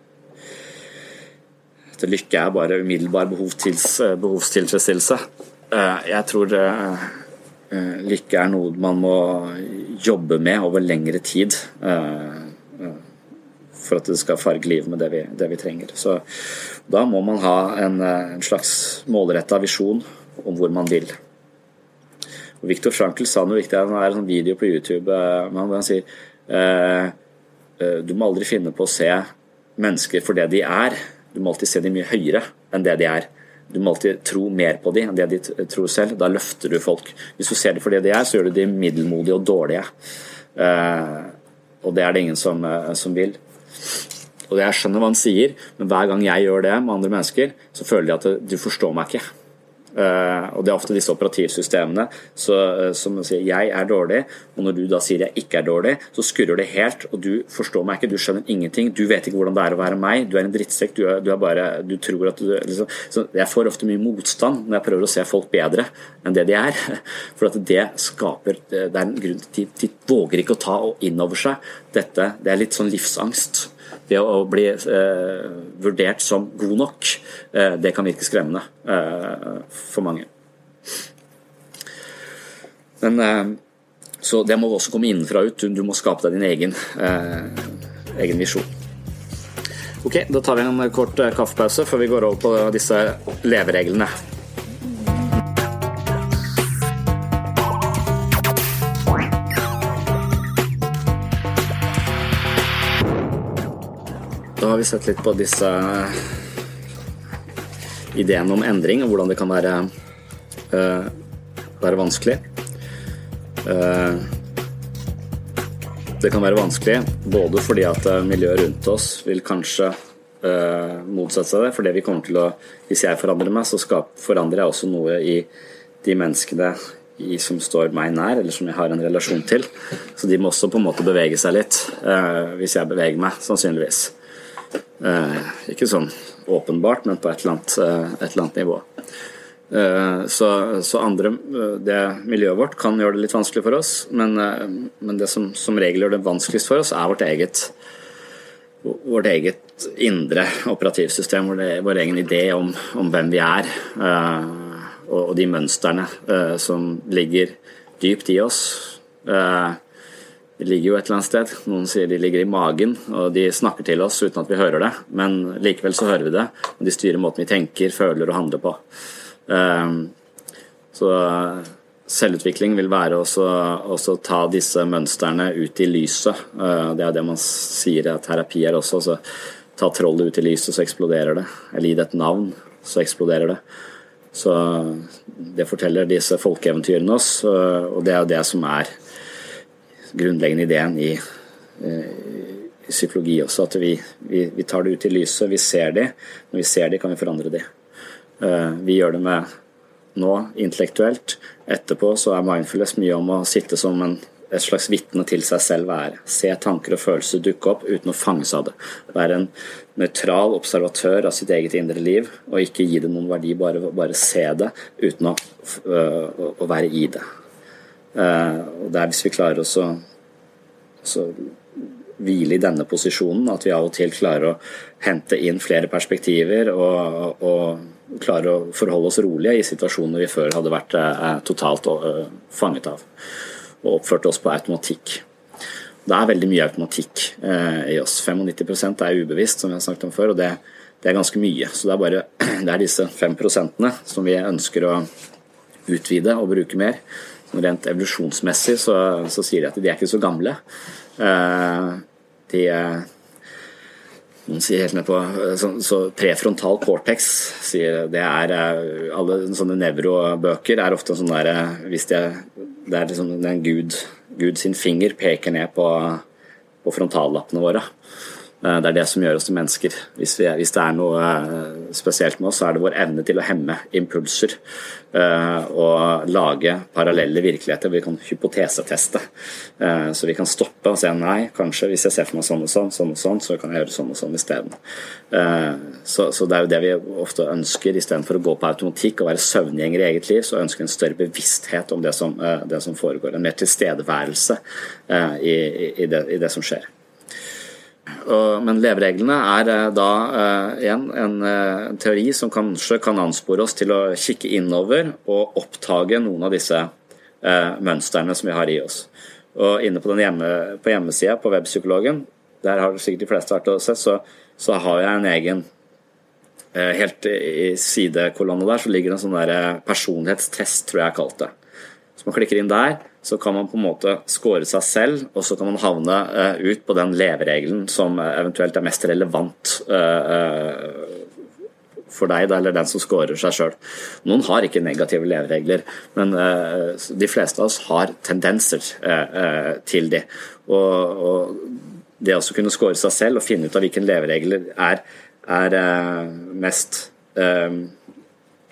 at lykke er bare umiddelbar behovstils, behovstilfredsstillelse. Uh, jeg tror uh, uh, lykke er noe man må jobbe med over lengre tid uh, uh, for at det skal farge livet med det vi, det vi trenger. Så da må man ha en, en slags målrettet visjon om hvor man vil. Og Viktor Frankl sa noe viktig, det er en sånn video på YouTube, hvor han sier eh, du må aldri finne på å se mennesker for det de er, du må alltid se dem mye høyere enn det de er. Du må alltid tro mer på dem enn det de tror selv, da løfter du folk. Hvis du ser dem for det de er, så gjør du dem middelmodige og dårlige. Eh, og det er det ingen som, som vil. Og jeg skjønner hva han sier, men hver gang jeg gjør det med andre mennesker, så føler jeg at du forstår meg ikke. Uh, og det er ofte disse operativsystemene så, uh, som sier jeg er dårlig, og når du da sier jeg ikke er dårlig, så skurrer det helt, og du forstår meg ikke, du skjønner ingenting, du vet ikke hvordan det er å være meg, du er en drittsekk, du, er, du, er bare, du tror at du liksom, så jeg får ofte mye motstand når jeg prøver å se folk bedre enn det de er, for at det skaper, det er en grunn til at de, de våger ikke å ta inn over seg dette, det er litt sånn livsangst. Det å bli eh, vurdert som god nok, eh, det kan virke skremmende eh, for mange. Men, eh, så det må også komme innenfra ut, du, du må skape deg din egen, eh, egen visjon. Ok, da tar vi en kort eh, kaffepause før vi går over på disse levereglene. Da har vi sett litt på disse ideene om endring og hvordan det kan være, uh, være vanskelig. Uh, det kan være vanskelig både fordi at miljøet rundt oss vil kanskje uh, motsette seg det, fordi vi kommer til å, hvis jeg forandrer meg, så skap, forandrer jeg også noe i de menneskene i, som står meg nær, eller som jeg har en relasjon til. Så de må også på en måte bevege seg litt, uh, hvis jeg beveger meg, sannsynligvis. Eh, ikke sånn åpenbart, men på et eller annet, eh, et eller annet nivå. Eh, så, så andre, det miljøet vårt kan gjøre det litt vanskelig for oss, men, eh, men det som, som regel gjør det vanskeligst for oss er vårt eget, vårt eget indre operativsystem, vår, vår egen idé om, om hvem vi er, eh, og, og de mønsterne eh, som ligger dypt i oss. Eh, De ligger jo et eller annet sted. Noen sier de ligger i magen, og de snakker til oss uten at vi hører det, men likevel så hører vi det, og de styrer måten vi tenker, føler og handler på. Så selvutvikling vil være også, også ta disse mønsterne ut i lyset. Det er det man sier at terapi er også, så ta trollet ut i lyset, så eksploderer det. Eller gi det et navn, så eksploderer det. Så det forteller disse folkeeventyrene oss, og det er jo det som er grunnleggende ideen i, i psykologi også, at vi, vi, vi tar det ut i lyset, vi ser det, når vi ser det kan vi forandre det. Vi gjør det med nå, intellektuelt, etterpå så er mindfulness mye om å sitte som en, et slags vitne til seg selv være, se tanker og følelser dukke opp uten å fanges av det, være en nøytral observatør av sitt eget indre liv, og ikke gi det noen verdi, bare, bare se det uten å, å, å være i det. Uh, og det er hvis vi klarer oss å så hvile i denne posisjonen, at vi av og til klarer å hente inn flere perspektiver og, og klarer å forholde oss rolige i situasjoner vi før hadde vært uh, totalt uh, fanget av og oppført oss på automatikk. Det er veldig mye automatikk uh, i oss. nittifem prosent er ubevisst, som jeg har snakket om før, og det, det er ganske mye. Så det er bare det er disse fem prosentene som vi ønsker å utvide og bruke mer. Rent evolusjonsmessig så, så sier de at de er ikke så gamle. De noen sier helt ned på så, så prefrontal cortex sier det er alle sånne nevrobøker er ofte sånn der hvis det, det er liksom en Gud, Gud sin finger peker ned på, på frontallappene våre. Det er det som gjør oss til mennesker. Hvis, vi, hvis det er noe spesielt med oss, så er det vår evne til å hemme impulser og lage parallelle virkeligheter. Vi kan hypoteseteste, så vi kan stoppe og si nei, kanskje hvis jeg ser for meg sånn og sånn, sånn og sånn, så kan jeg gjøre sånn og sånn i stedet. Så, så det er jo det vi ofte ønsker, i stedet for å gå på automatikk og være søvngjenger i eget liv, så ønsker vi en større bevissthet om det som, det som foregår, en mer tilstedeværelse i, i, i, det, i det som skjer. Men levereglene er da igjen en, en teori som kanskje kan anspore oss til å kikke innover og oppdage noen av disse eh, mønsterne som vi har i oss. Og inne på den hjemme, på hjemmesida på Webpsykologen, der har sikkert de fleste vært og sett, så, så har jeg en egen eh, helt i sidekolonne der så ligger en sånn der personlighetstest, tror jeg jeg kalte det. Så man klikker inn der, så kan man på en måte skåre seg selv, og så kan man havne uh, ut på den leveregelen som uh, eventuelt er mest relevant uh, uh, for deg, da, eller den som skårer seg selv. Noen har ikke negative leveregler, men uh, de fleste av oss har tendenser uh, uh, til det. Og, og det å kunne skåre seg selv og finne ut av hvilken leveregler er, er uh, mest uh,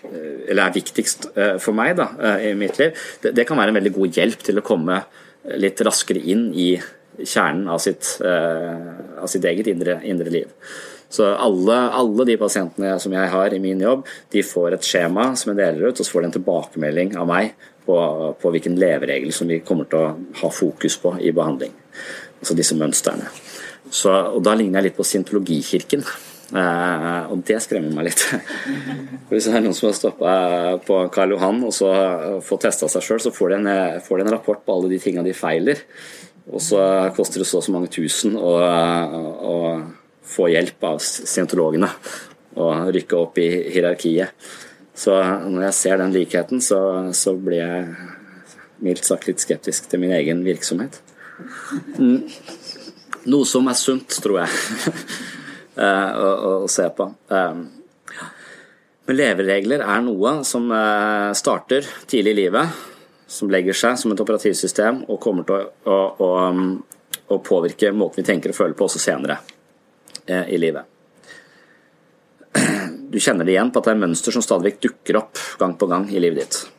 eller er viktigst for meg da, i mitt liv, det, det kan være en veldig god hjelp til å komme litt raskere inn i kjernen av sitt, av sitt eget indre, indre liv. Så alle, alle de pasientene som jeg har i min jobb, de får et skjema som jeg deler ut, og så får de en tilbakemelding av meg på, på hvilken leveregel som vi kommer til å ha fokus på i behandling. Altså disse mønstrene. Så, og da ligner jeg litt på Scientologikirken, eh, og det skremmer meg litt. Hvis det er noen som har stoppet på Karl Johan og så får testet seg selv, så får de, en, får de en rapport på alle de tingene de feiler, og så koster det så så mange tusen og, og få hjelp av scientologene og rykke opp i hierarkiet. Så når jeg ser den likheten, så, så blir jeg mildt sagt litt skeptisk til min egen virksomhet. Mm. Noe som er sunt, tror jeg, å, å se på. Men leveregler er noe som starter tidlig i livet, som legger seg som et operativsystem og kommer til å, å, å, å påvirke måten vi tenker og føler på også senere i livet. Du kjenner det igjen på at det er mønster som stadig dukker opp gang på gang i livet ditt.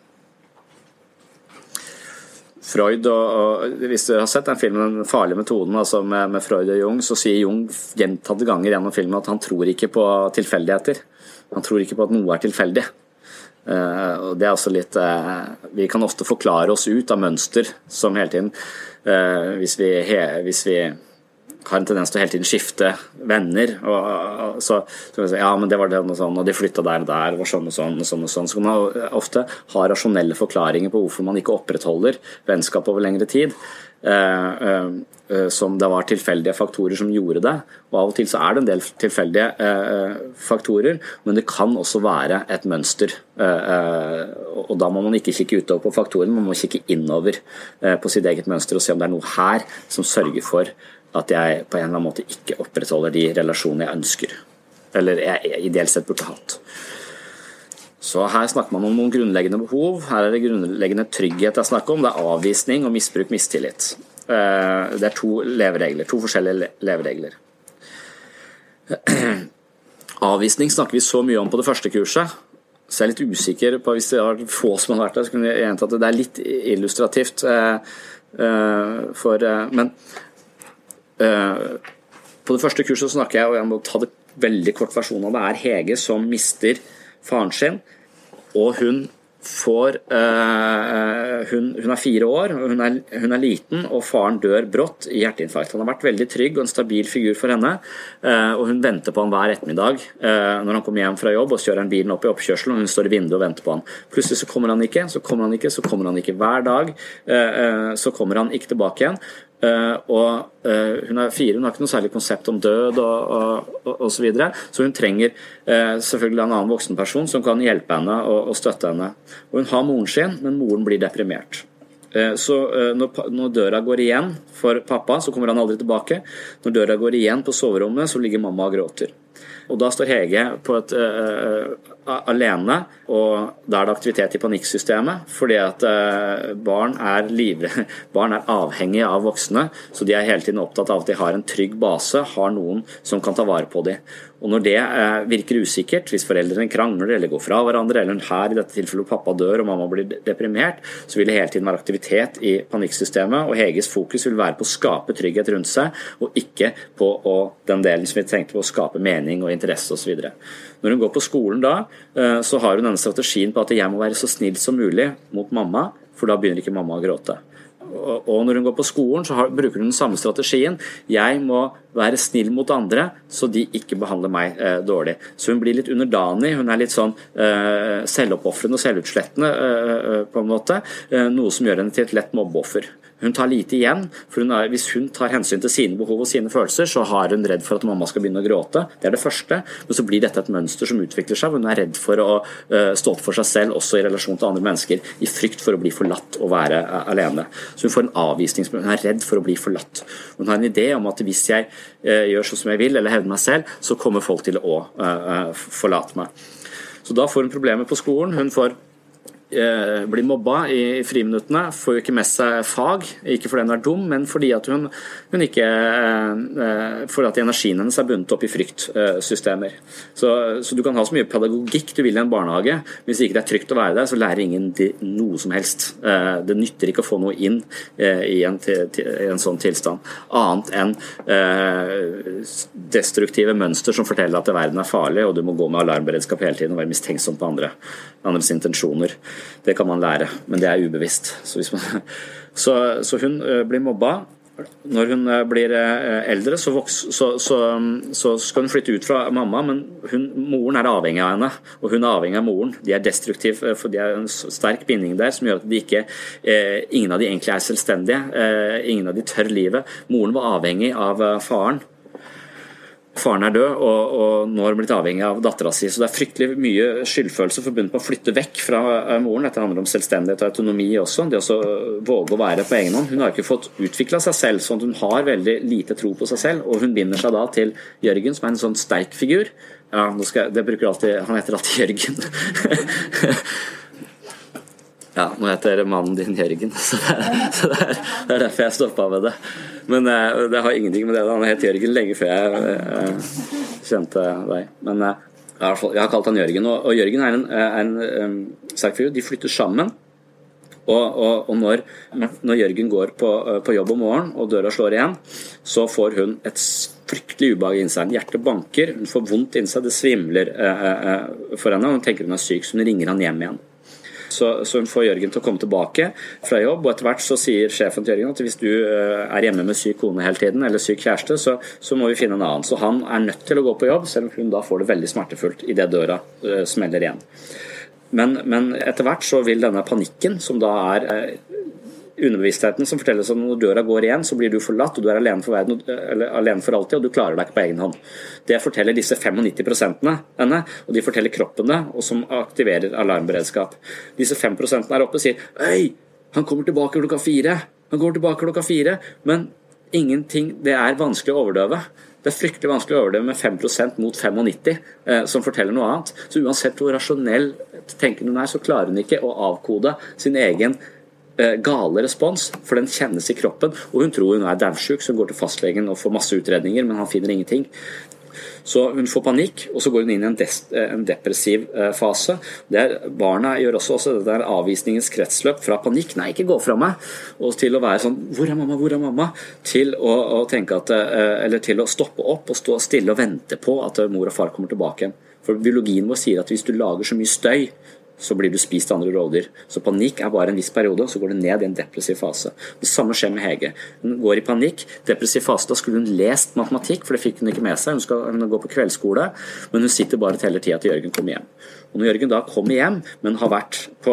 Freud, og, og hvis du har sett den filmen Den farlige metoden, altså med, med Freud og Jung, så sier Jung gjentatte ganger gjennom filmen at han tror ikke på tilfeldigheter. Han tror ikke på at noe er tilfeldig. Uh, og det er også litt uh, vi kan ofte forklare oss ut av mønster som hele tiden uh, hvis vi, he, hvis vi har en tendens til å hele tiden skifte venner, og, og så, så kan vi si, ja, men det var det og sånn, og de flyttet der og der, og var sånn og sånn og sånn og sånn, så kan man ofte ha rasjonelle forklaringer på hvorfor man ikke opprettholder vennskap over lengre tid, eh, eh, som det var tilfeldige faktorer som gjorde det, og av og til så er det en del tilfeldige eh, faktorer, men det kan også være et mønster, eh, og da må man ikke kikke utover på faktoren, man må kikke innover eh, på sitt eget mønster og se om det er noe her som sørger for at jeg på en eller annen måte ikke opprettholder de relasjonene jeg ønsker, eller jeg ideelt sett burde hatt. Så her snakker man om noen grunnleggende behov, her er det grunnleggende trygghet jeg snakker om, det er avvisning og misbruk, mistillit. Det er to leveregler, to forskjellige leveregler. Avvisning snakker vi så mye om på det første kurset, så jeg er litt usikker på, hvis det har få som har vært der, så kunne jeg gjenta at det er litt illustrativt, for, men Uh, på det første kurset snakker jeg, og jeg må ta det veldig kort versjon av det, er Hege som mister faren sin, og hun får uh, hun, hun er fire år, og hun er, hun er liten, og faren dør brått i hjerteinfarkt. Han har vært veldig trygg og en stabil figur for henne, uh, og hun venter på han hver ettermiddag uh, når han kommer hjem fra jobb, og kjører han bilen opp i oppkjørselen, og hun står i vinduet og venter på han. Plutselig så kommer han ikke, så kommer han ikke, så kommer han ikke hver dag, uh, uh, så kommer han ikke tilbake igjen. Uh, og uh, hun er fire, hun har ikke noe særlig konsept om død og, og, og, og så videre, så hun trenger uh, selvfølgelig en annen voksen person som kan hjelpe henne og, og støtte henne, og hun har moren sin, men moren blir deprimert. uh, så uh, når, når døra går igjen for pappa, så kommer han aldri tilbake. Når døra går igjen på soverommet, så ligger mamma og gråter, og da står Hege på et, uh, alene, og da er det aktivitet i panikksystemet, fordi at uh, barn er livre, barn er avhengige av voksne, så de er hele tiden opptatt av at de har en trygg base, har noen som kan ta vare på dem. Og når det uh, virker usikkert, hvis foreldrene krangler eller går fra hverandre, eller her i dette tilfellet pappa dør og mamma blir deprimert, så vil det hele tiden være aktivitet i panikksystemet, og Heges fokus vil være på å skape trygghet rundt seg, og ikke på å, den delen som vi tenkte på å skape mening og interesse og så videre. Når hun går på skolen da, så har hun denne strategien på at jeg må være så snill som mulig mot mamma, for da begynner ikke mamma å gråte. Og når hun går på skolen, så har, bruker hun den samme strategien. Jeg må være snill mot andre, så de ikke behandler meg eh, dårlig. Så hun blir litt underdanig, hun er litt sånn eh, selvoppofrende og selvutslettende eh, på en måte, eh, noe som gjør henne til et lett mobbeoffer. Hun tar lite igjen, for hun er, hvis hun tar hensyn til sine behov og sine følelser, så har hun redd for at mamma skal begynne å gråte. Det er det første, men så blir dette et mønster som utvikler seg, hvor hun er redd for å uh, stå opp for seg selv, også i relasjon til andre mennesker, i frykt for å bli forlatt og være uh, alene. Så hun får en avvisning, hun er redd for å bli forlatt. Hun har en idé om at hvis jeg uh, gjør sånn som jeg vil, eller hevder meg selv, så kommer folk til å uh, uh, forlate meg. Så da får hun problemer på skolen, hun får eh, blir mobba i friminuttene, får jo ikke med seg fag, ikke fordi hun er dum, men fordi at hun, hun ikke eh, for at energien hennes er bundet opp i fryktsystemer. Så, så du kan ha så mye pedagogikk du vil i en barnehage, hvis ikke det er trygt å være der, så lærer ingen noe som helst. Eh, det nytter ikke å få noe inn eh, i, en til, til, i en sånn tilstand, annet enn eh, destruktive mønster som forteller at verden er farlig, og du må gå med alarmberedskap hele tiden og være mistenksom på andre, andres intensjoner. Det kan man lære, men det er ubevisst. Så, hvis man, så, så hun blir mobba. Når hun blir eldre, så, voks, så, så, så skal hun flytte ut fra mamma, men hun, moren er avhengig av henne, og hun er avhengig av moren. De er destruktive, for de er en sterk binding der, som gjør at de ikke, eh, ingen av de egentlig er selvstendige, eh, ingen av de tør livet. Moren var avhengig av faren. Faren er død, og, og nå har hun blitt avhengig av datteren sin, så det er fryktelig mye skyldfølelse forbundet med å flytte vekk fra moren. Dette handler om selvstendighet og autonomi også, det å våge å være på egen hånd. Hun har ikke fått utviklet seg selv, sånn at hun har veldig lite tro på seg selv, og hun binder seg da til Jørgen, som er en sånn sterk figur. Ja, nå skal, det bruker alltid, han heter alltid Jørgen. Ja, nå heter mannen din Jørgen, så det er, så det er, det er derfor jeg stoppet med det. Men uh, det har ingenting med det, han het Jørgen lenge før jeg uh, kjente deg. Men uh, i hvert fall, jeg har kalt han Jørgen, og, og Jørgen er en, er en um, sterk figur. De flytter sammen, og, og, og når, når Jørgen går på, uh, på jobb om morgenen, og døra slår igjen, så får hun et fryktelig ubehag inni seg. Hjertet banker, hun får vondt inni seg, det svimler uh, uh, for henne, og hun tenker hun er syk, så hun ringer han hjem igjen. Så, så hun får Jørgen til å komme tilbake fra jobb, og etter hvert så sier sjefen til Jørgen at hvis du er hjemme med syk kone hele tiden, eller syk kjæreste, så, så må vi finne en annen. Så han er nødt til å gå på jobb, selv om hun da får det veldig smertefullt i det døra uh, smeller igjen. Men, men etter hvert så vil denne panikken, som da er uh, underbevisstheten som forteller oss at når døra går igjen, så blir du forlatt, og du er alene for, verden, eller alene for alltid, og du klarer deg ikke på egen hånd. Det forteller disse nittini-fem prosentene henne, og de forteller kroppen det, og som aktiverer alarmberedskap. Disse fem prosentene er oppe og sier, «Øy, han kommer tilbake klokka fire, han går tilbake klokka fire», men ingenting, det er vanskelig å overdøve. Det er fryktelig vanskelig å overdøve med fem prosent mot nittini-fem, eh, som forteller noe annet. Så uansett hvor rasjonell tenker hun er, så klarer hun ikke å avkode sin egen gale respons, for den kjennes i kroppen, og hun tror hun er døvsyk, så hun går til fastlegen og får masse utredninger, men han finner ingenting. Så hun får panikk, og så går hun inn i en, des, en depressiv eh, fase. Der barna gjør også, også det der avvisningens kretsløp fra panikk, nei, ikke gå fra meg, og til å være sånn, hvor er mamma, hvor er mamma? Til å, å tenke at, eh, eller til å stoppe opp og stå stille og vente på at mor og far kommer tilbake igjen. For biologien vår sier at hvis du lager så mye støy, så blir du spist av andre rovdyr. Så panikk er bare en viss periode, så går det ned i en depressiv fase. Det samme skjer med Hege. Hun går i panikk, depressiv fase, da skulle hun lest matematikk, for det fikk hun ikke med seg. Hun skal hun gå på kveldsskole, men hun sitter bare til hele tiden til Jørgen kommer hjem. Og når Jørgen da kommer hjem, men har vært på,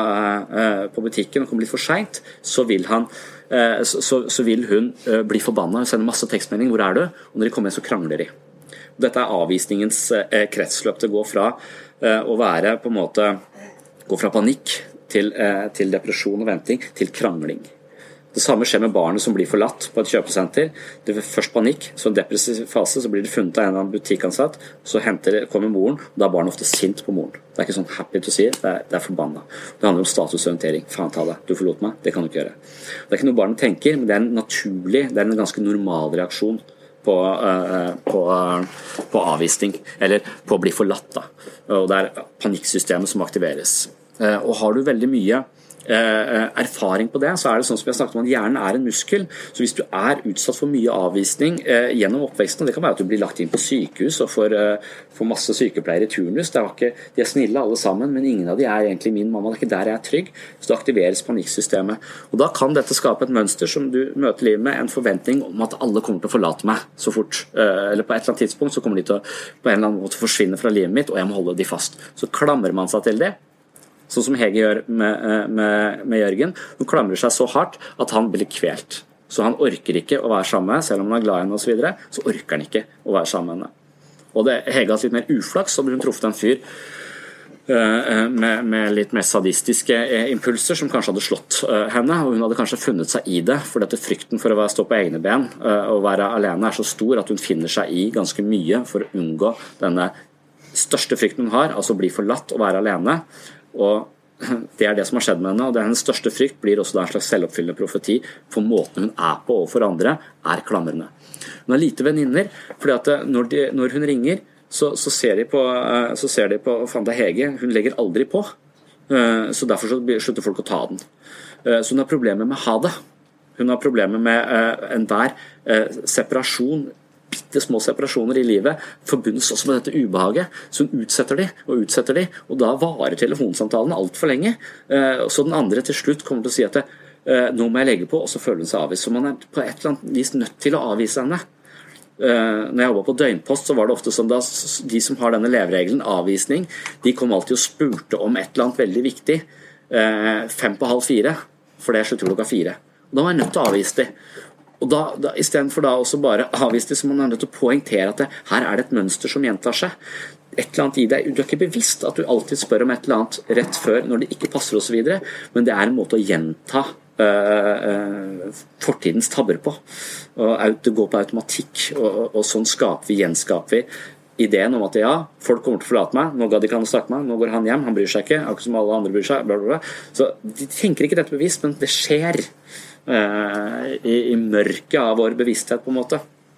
uh, på butikken og kommer litt for sent, så vil han uh, så, så, så vil hun uh, bli forbannet, sende masse tekstmelding, hvor er du? Og når de kommer hjem, så krangler de. Dette er avvisningens uh, kretsløp. Det går fra uh, å være på en måte gå fra panikk til, eh, til depresjon og venting, til krangling. Det samme skjer med barnet som blir forlatt på et kjøpesenter. Det er først panikk, så en depressiv fase, så blir det funnet av en eller annen butikkansatt, så henter, kommer moren, og da er barnet ofte sint på moren. Det er ikke sånn happy to see, det er, det er forbanna. Det handler om statusorientering. Faen ta det, du forlot meg, det kan du ikke gjøre. Det er ikke noe barnet tenker, men det er en naturlig, det er en ganske normal reaksjon på, uh, på, uh, på avvisning, eller på å bli forlatt da. Og det er panikksystemet som aktiveres. Uh, og har du veldig mye Uh, erfaring på det, så er det sånn som vi har snakket om at hjernen er en muskel, så hvis du er utsatt for mye avvisning uh, gjennom oppveksten, det kan være at du blir lagt inn på sykehus og får, uh, får masse sykepleiere i turnus, det er ikke, de er snille alle sammen, men ingen av de er egentlig min mamma, det er ikke der jeg er trygg, så det aktiveres panikksystemet, og da kan dette skape et mønster som du møter livet med, en forventning om at alle kommer til å forlate meg så fort, uh, eller på et eller annet tidspunkt så kommer de til å på en eller annen måte forsvinne fra livet mitt, og jeg må holde de fast, så klamrer man seg til det, sånn som Hege gjør med, med, med Jørgen. Hun klamrer seg så hardt at han blir kvelt. Så han orker ikke å være sammen med henne, selv om han er glad i henne og så videre, så orker han ikke å være sammen med henne. Og det, Hege har hatt litt mer uflaks, så blir hun truffet en fyr uh, med, med litt mer sadistiske uh, impulser, som kanskje hadde slått uh, henne, og hun hadde kanskje funnet seg i det, for dette frykten for å være, stå på egne ben uh, og være alene er så stor at hun finner seg i ganske mye for å unngå denne største frykten hun har, altså å bli forlatt og være alene. Og det er det som har skjedd med henne, og det er hennes største frykt blir også en slags selvoppfyllende profeti, for måten hun er på overfor andre er klamrende. Hun har lite venninner, fordi at når, de, når hun ringer, så, så ser de på, så ser de på faen, det er Hege, hun legger aldri på, så derfor så slutter folk å ta den. Så hun har problemer med å ha det. Hun har problemer med enhver separasjon, bitte små separasjoner i livet forbundes også med dette ubehaget, så hun utsetter de og utsetter de, og da varer telefonsamtalen alt for lenge, så den andre til slutt kommer til å si at det, nå må jeg legge på, og så føler hun seg avvist, så man er på et eller annet vis nødt til å avvise henne. Når jeg jobbet på døgnpost, så var det ofte som da de som har denne leveregelen, avvisning, de kom alltid og spurte om et eller annet veldig viktig, fem på halv fire, for det slutter klokka fire, og da var jeg nødt til å avvise de. Og da, da, i stedet for da også bare avvise det, så må man nødt til å poengtere at det, her er det et mønster som gjentar seg. Et eller annet i deg, du er ikke bevisst at du alltid spør om et eller annet rett før når det ikke passer og så videre, men det er en måte å gjenta uh, uh, fortidens tabber på. Og det går på automatikk, og, og, og sånn skaper vi, gjenskaper vi ideen om at ja, folk kommer til å forlate meg, nå ga de ikke han å snakke med meg, nå går han hjem, han bryr seg ikke, akkurat som alle andre bryr seg, bla bla bla. Så de tenker ikke dette bevisst, men det skjer. Uh, i, i mørket av vår bevissthet på en måte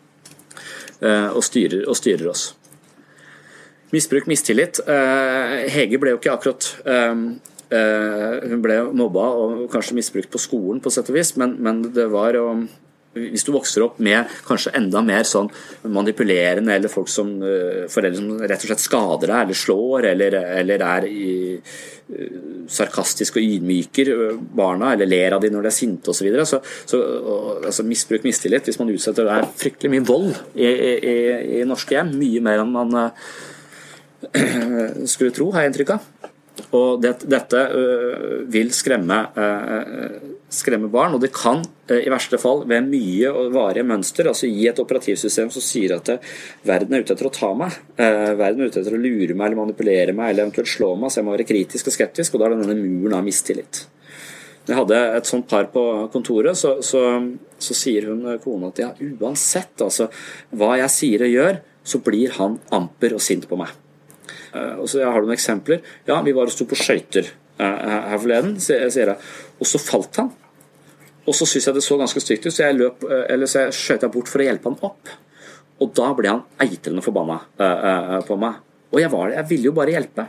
uh, og, styrer, og styrer oss. Misbruk, mistillit. uh, Hege ble jo ikke akkurat uh, uh, hun ble mobba og kanskje misbrukt på skolen på sett og vis, men, men det var um, hvis du vokser opp med kanskje enda mer sånn manipulerende, eller folk som uh, foreldre som rett og slett skader deg eller slår, eller, eller er i, uh, sarkastisk og ydmyker barna, eller ler av de når de er sinte og så videre, så, så og, altså misbruk, mistillit, hvis man utsetter det er fryktelig mye vold i, i, i norske hjem, mye mer enn man uh, skulle tro, har jeg inntrykk av. Og det, dette uh, vil skremme, uh, skremme barn, og det kan uh, i verste fall ved mye og varige mønster, altså gi et operativsystem som sier at uh, verden er ute etter å ta meg, uh, verden er ute etter å lure meg eller manipulere meg eller eventuelt slå meg, så jeg må være kritisk og skeptisk, og da er det denne muren av mistillit. Når jeg hadde et sånt par på kontoret, så, så, så sier hun kona at ja, uansett altså, hva jeg sier og gjør, så blir han amper og sint på meg. Og så jeg har noen eksempler. Ja, vi var og stod på skøyter her forleden, sier jeg. Og så falt han. Og så synes jeg det så ganske stygt ut, så jeg løp, eller så jeg skjøt jeg bort for å hjelpe han opp. Og da ble han eitrende forbanna på meg. Og jeg var det, jeg ville jo bare hjelpe.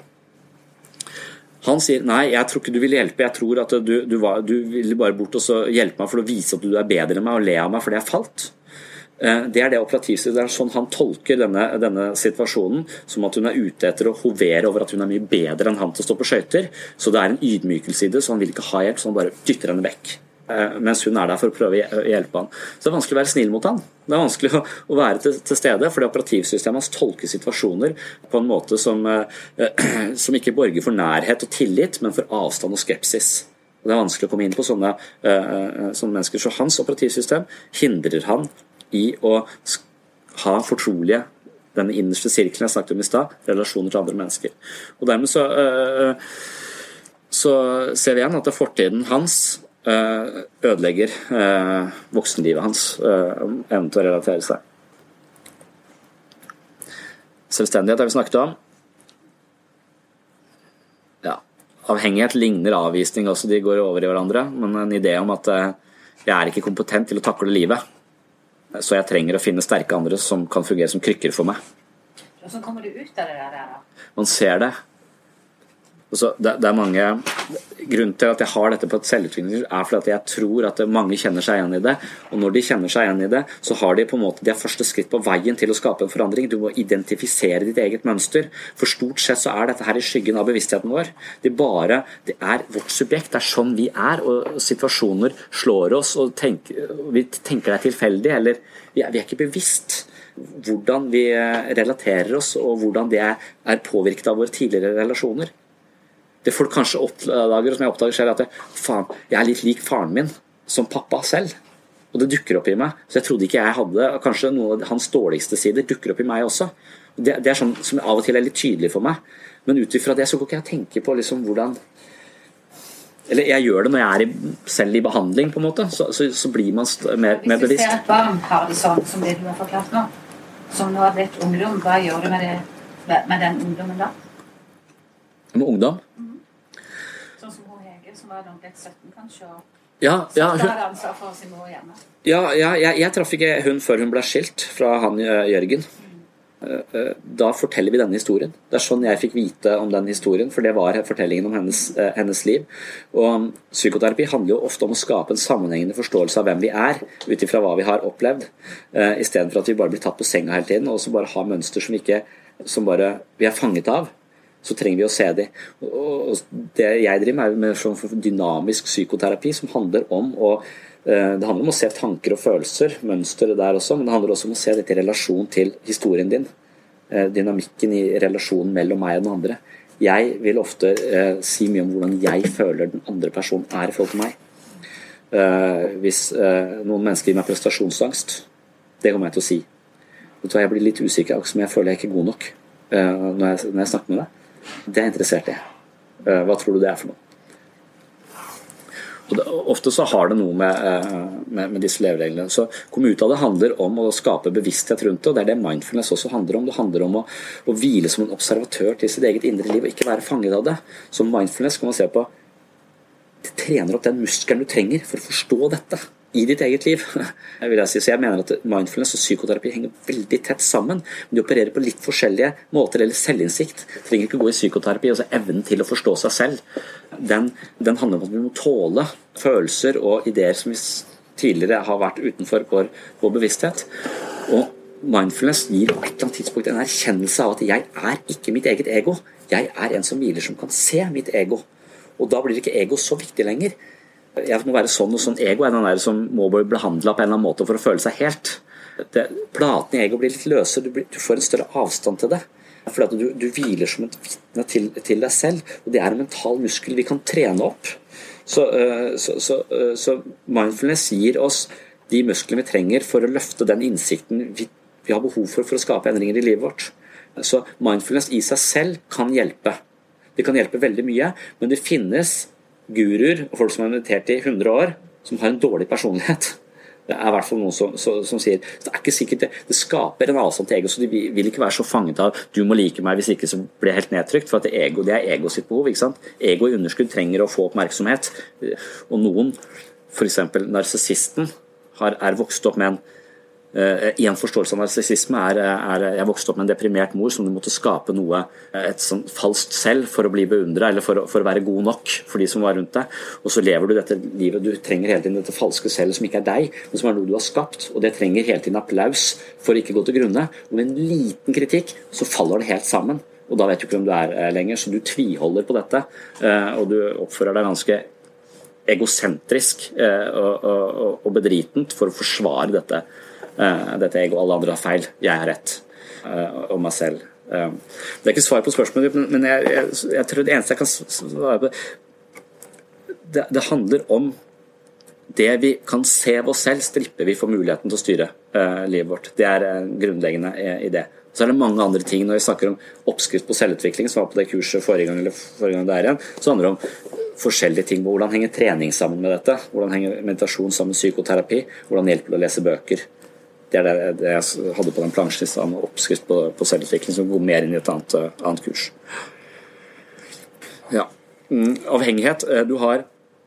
Han sier, nei, jeg tror ikke du ville hjelpe, jeg tror at du, du, var, du ville bare bort og så hjelpe meg for å vise at du er bedre enn meg og le av meg fordi jeg falt. Det er det operativsystemet, det er sånn han tolker denne, denne situasjonen, som at hun er ute etter å hovere over at hun er mye bedre enn han til å stå på skøyter, så det er en ydmykelse i det, så han vil ikke ha hjelp, så han bare dytter henne vekk, mens hun er der for å prøve å hjelpe han. Så det er vanskelig å være snill mot han, det er vanskelig å, å være til, til stede, fordi operativsystemet hans tolker situasjoner på en måte som, som ikke borger for nærhet og tillit, men for avstand og skepsis. Og det er vanskelig å komme inn på sånne, sånne mennesker, så hans operativsystem hindrer han i å ha fortrolige, denne innerste sirkelen jeg snakket om i sted, relasjoner til andre mennesker. Og dermed så, øh, så ser vi igjen at det fortiden hans øh, ødelegger øh, voksenlivet hans, øh, evnen til å relatere seg. Selvstendighet har vi snakket om. Ja, avhengighet ligner avvisning også, de går over i hverandre, men en idé om at øh, jeg er ikke kompetent til å takle livet, så jeg trenger å finne sterke andre som kan fungere som krykker for meg. Hvordan kommer du ut av det der da? Man ser det. Så det, det er mange grunnen til at jeg har dette på et selvutvikling er fordi at jeg tror at mange kjenner seg igjen i det, og når de kjenner seg igjen i det, så har de på en måte det første skritt på veien til å skape en forandring. Du må identifisere ditt eget mønster, for stort sett så er dette her i skyggen av bevisstheten vår. Det er bare, det er vårt subjekt, det er sånn vi er, og situasjoner slår oss, og tenker, vi tenker det er tilfeldig, eller vi er, vi er ikke bevisst hvordan vi relaterer oss, og hvordan det er påvirket av våre tidligere relasjoner. Det folk kanskje oppdager, som jeg oppdager selv, at det, faen, jeg er litt lik faren min som pappa selv. Og det dukker opp i meg. Så jeg trodde ikke jeg hadde, kanskje noen av hans dårligste sider dukker opp i meg også. Det, det er sånn som av og til er litt tydelig for meg. Men ut ifra det så går ikke jeg tenke på liksom hvordan, eller jeg gjør det når jeg er i, selv i behandling på en måte, så, så, så blir man mer, mer bevisst. Hvis du ser et barn har det sånn som det du har forklart nå, som nå har blitt ungdom, hva gjør du med, det, med den ungdommen da? Med ungdom? Sånn som var rundt sytten kanskje, og ja, ja, så der ansvar for sin mor hjemme. Ja, ja jeg, jeg traff ikke hun før hun ble skilt fra han Jørgen. Da forteller vi denne historien. Det er sånn jeg fikk vite om den historien, for det var fortellingen om hennes, hennes liv. Og psykoterapi handler jo ofte om å skape en sammenhengende forståelse av hvem vi er, ut ifra hva vi har opplevd, i stedet for at vi bare blir tatt på senga hele tiden, og så bare har mønster som, ikke, som bare vi er fanget av. Så trenger vi å se dem. Og det jeg driver med er med sånn dynamisk psykoterapi, som handler om å Det handler om å se tanker og følelser, mønsteret der også, men det handler også om å se dette i relasjon til historien din. Dynamikken i relasjonen mellom meg og den andre. Jeg vil ofte eh, si mye om hvordan jeg føler den andre personen er i forhold til meg. Eh, hvis eh, noen mennesker gir meg prestasjonsangst, det kommer jeg til å si. Jeg blir litt usikker, som jeg føler jeg ikke er god nok eh, når, jeg, når jeg snakker med deg. Det er jeg interessert i. Eh, hva tror du det er for noe? Og det, ofte så har det noe med, med, med disse levereglene. Så komme ut av det handler om å skape bevissthet rundt det, og det er det mindfulness også handler om. Det handler om å, å hvile som en observatør til sitt eget indre liv, og ikke være fanget av det. Så mindfulness kan man se på, det trener opp den muskelen du trenger for å forstå dette i ditt eget liv. Jeg, vil si. Så jeg mener at mindfulness og psykoterapi henger veldig tett sammen, men de opererer på litt forskjellige måter, eller selvinnsikt. Du trenger ikke gå i psykoterapi, altså evnen til å forstå seg selv. Den, den handler om at vi må tåle følelser og ideer som vi tidligere har vært utenfor vår, vår bevissthet. Og mindfulness gir på et eller annet tidspunkt en erkjennelse av at jeg er ikke mitt eget ego. Jeg er en som hviler, som kan se mitt ego. Og da blir ikke ego så viktig lenger. Jeg må være sånn og sånn. Ego er den der som må bli behandlet på en eller annen måte for å føle seg helt. Det, platen i ego blir litt løsere, du, blir, du får en større avstand til det. Fordi at du, du hviler som et vitne til, til deg selv, og det er en mental muskel vi kan trene opp. Så, så, så, så mindfulness gir oss de musklene vi trenger for å løfte den innsikten vi, vi har behov for for å skape endringer i livet vårt. Så mindfulness i seg selv kan hjelpe. Det kan hjelpe veldig mye, men det finnes guruer og folk som har meditert i hundre år, som har en dårlig personlighet. Det er i hvert fall noen som, som, som sier det er ikke sikkert det, det skaper en avstand til ego, så de vil ikke være så fanget av du må like meg, hvis ikke så blir jeg helt nedtrykt, for at det, ego, det er ego sitt behov, ikke sant? Ego i underskudd trenger å få oppmerksomhet, og noen, for eksempel narsissisten, har, er vokst opp med en Uh, en forståelse av narsissisme er, er jeg vokste opp med en deprimert mor som måtte skape noe, et sånn falskt selv for å bli beundret, eller for, for å være god nok for de som var rundt deg, og så lever du dette livet, du trenger hele tiden dette falske selv som ikke er deg, men som er noe du har skapt, og det trenger hele tiden applaus for å ikke gå til grunne, og med en liten kritikk så faller det helt sammen, og da vet du ikke hvem du er uh, lenger, så du tviholder på dette, uh, og du oppfører deg ganske egosentrisk uh, og, og, og bedritent for å forsvare dette Uh, dette ego, alle andre har feil, jeg har rett uh, om meg selv. Uh, det er ikke svar på spørsmålet, men, men jeg, jeg, jeg tror det eneste jeg kan svare på det, det handler om det vi kan se av oss selv, stripper vi for muligheten til å styre uh, livet vårt. Det er en grunnleggende idé. Så er det mange andre ting. Når vi snakker om oppskrift på selvutvikling, som var på det kurset forrige gang, eller forrige gang der igjen, så handler det om forskjellige ting. Hvordan henger trening sammen med dette? Hvordan henger meditasjon sammen med psykoterapi? Hvordan hjelper det å lese bøker? Det er det, det jeg hadde på den plansjen i stedet, med oppskrift på, på selvutvikling, som går mer inn i et annet, annet kurs. Ja. Avhengighet. Du har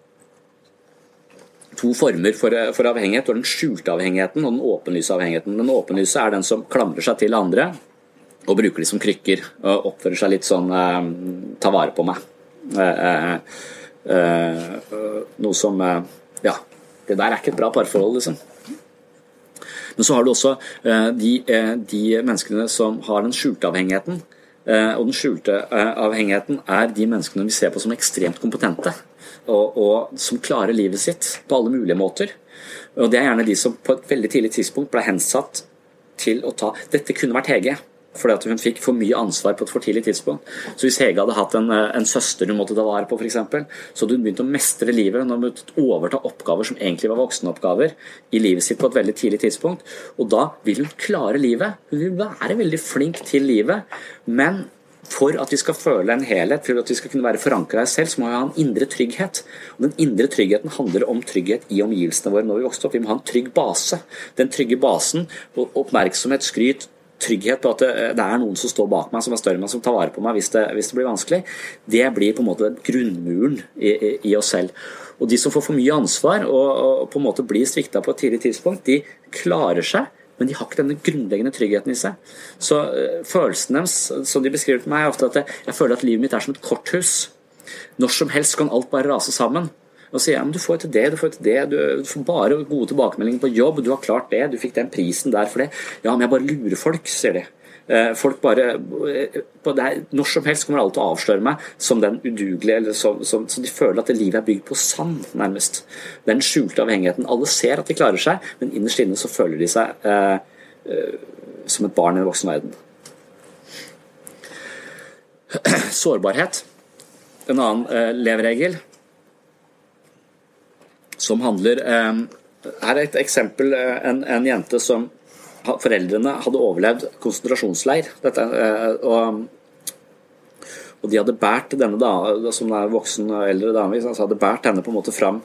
to former for, for avhengighet. Du har den skjulte avhengigheten og den åpenlyse avhengigheten. Den åpenlyse er den som klamrer seg til andre og bruker de som krykker og oppfører seg litt sånn eh, ta vare på meg. Eh, eh, eh, noe som eh, ja, det der er ikke et bra parforhold, liksom. Men så har du også uh, de, uh, de menneskene som har den skjulte avhengigheten. Uh, og den skjulte uh, avhengigheten er de menneskene vi ser på som ekstremt kompetente, og, og som klarer livet sitt på alle mulige måter. Og det er gjerne de som på et veldig tidlig tidspunkt ble hensatt til å ta Dette kunne vært Hege, fordi at hun fikk for mye ansvar på et for tidlig tidspunkt. Så hvis Hege hadde hatt en, en søster hun måtte ta vare på, for eksempel, så hadde hun begynt å mestre livet, hun hadde begynt å overta oppgaver som egentlig var voksenoppgaver i livet sitt på et veldig tidlig tidspunkt, og da vil hun klare livet. Hun vil være veldig flink til livet, men for at vi skal føle en helhet, for at vi skal kunne være forankret i selv, så må vi ha en indre trygghet. Og den indre tryggheten handler om trygghet i omgivelsene våre når vi vokste opp. Vi må ha en trygg base. Den trygge basen, og oppmerksomhet, skryt, trygghet på at det, det er noen som står bak meg, som er større enn meg, som tar vare på meg hvis det, hvis det blir vanskelig, det blir på en måte grunnmuren i, i, i oss selv. Og de som får for mye ansvar og, og på en måte blir sviktet på et tidlig tidspunkt, de klarer seg, men de har ikke denne grunnleggende tryggheten i seg. Så uh, følelsen deres, som de beskriver til meg, er ofte at jeg, jeg føler at livet mitt er som et korthus. Når som helst kan alt bare rase sammen. Og så sier jeg, men du får til det, du får til det, du, du får bare gode tilbakemeldinger på jobb, du har klart det, du fikk den prisen der for det. Ja, men jeg bare lurer folk, sier de. Folk bare, på det her, når som helst kommer alle til å avsløre meg som den udugelige, eller som, som, så de føler at det livet er bygd på sand, nærmest. Den skjulte avhengigheten. Alle ser at de klarer seg, men innerst inne så føler de seg eh, eh, som et barn i en voksen verden. Sårbarhet. En annen eh, leveregel som handler eh, her er et eksempel, eh, en, en jente som foreldrene hadde overlevd konsentrasjonsleir dette, eh, og, og de hadde bært denne da, som er voksen og eldre dame, så hadde bært henne på en måte fram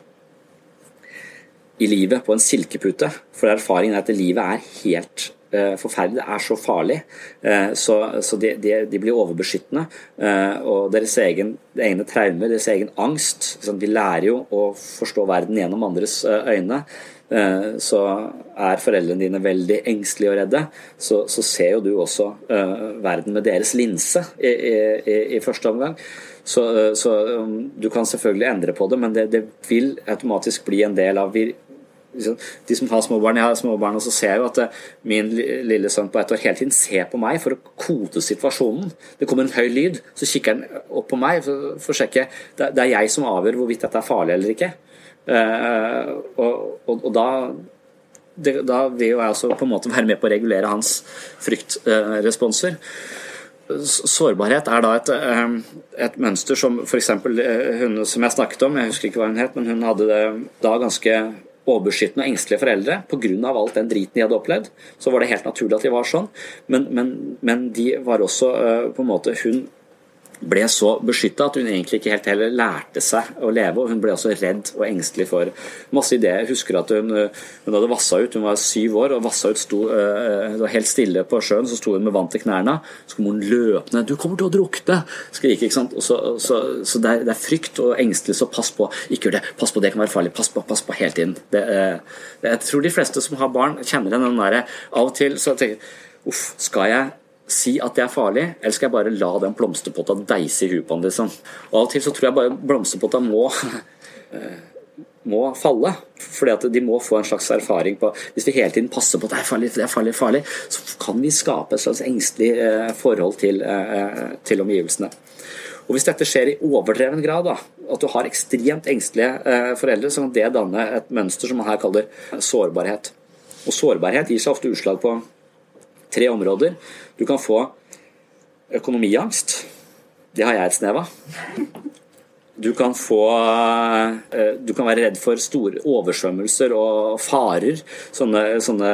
i livet på en silkepute, for erfaringen er at livet er helt eh, forferdelig, det er så farlig, eh, så, så de, de, de blir overbeskyttende, eh, og deres egen, egne traumer, deres egen angst, liksom, de lærer jo å forstå verden gjennom andres eh, øyne. eh, så er foreldrene dine veldig engstelige og redde, så, så ser jo du også eh, verden med deres linse i, i, i første omgang. Så, så um, du kan selvfølgelig endre på det, men det, det vil automatisk bli en del av vi, de som har små barn, jeg har små barn, og så ser jeg jo at min lille sønn på et år hele tiden ser på meg for å kode situasjonen. Det kommer en høy lyd, så kikker han opp på meg for, for å sjekke. Det, det er jeg som avgjør hvorvidt dette er farlig eller ikke. Uh, og, og, og da, det, da vil jo jeg også på en måte være med på å regulere hans fryktresponser. Uh, Sårbarhet er da et, et mønster som for eksempel hun som jeg snakket om, jeg husker ikke hva hun het, men hun hadde det da ganske overbeskyttende og engstelige foreldre på grunn av alt den driten de hadde opplevd. Så var det helt naturlig at de var sånn, men, men, men de var også på en måte, hun ble så beskyttet at hun egentlig ikke helt heller lærte seg å leve, og hun ble også redd og engstelig for masse ideer. Jeg husker at hun, hun hadde vasset ut, hun var syv år, og vasset ut sto uh, helt stille på sjøen, så sto hun med vann til knærne, så kom hun løpende, du kommer til å drukne, skrike, ikke sant? Og så, så, så det, er, det er frykt og engstelig, så pass på, ikke gjør det, pass på, det kan være farlig, pass på, pass på hele tiden. Det, uh, jeg tror de fleste som har barn kjenner den der, av og til så tenker jeg, uff, skal jeg si at det er farlig, eller skal jeg bare la den blomsterpotta deise i hupen, liksom. Og av og til så tror jeg bare blomsterpotta må må falle, fordi at de må få en slags erfaring på, hvis vi hele tiden passer på at det er farlig, det er farlig, farlig, så kan vi skape et slags engstelig eh, forhold til, eh, til omgivelsene. Og hvis dette skjer i overdreven grad, da, at du har ekstremt engstelige eh, foreldre, så kan det danne et mønster som man her kaller sårbarhet. Og sårbarhet gir seg ofte utslag på tre områder. Du kan få økonomiangst. Det har jeg et snev av. Du kan få du kan være redd for store oversvømmelser og farer, sånne, sånne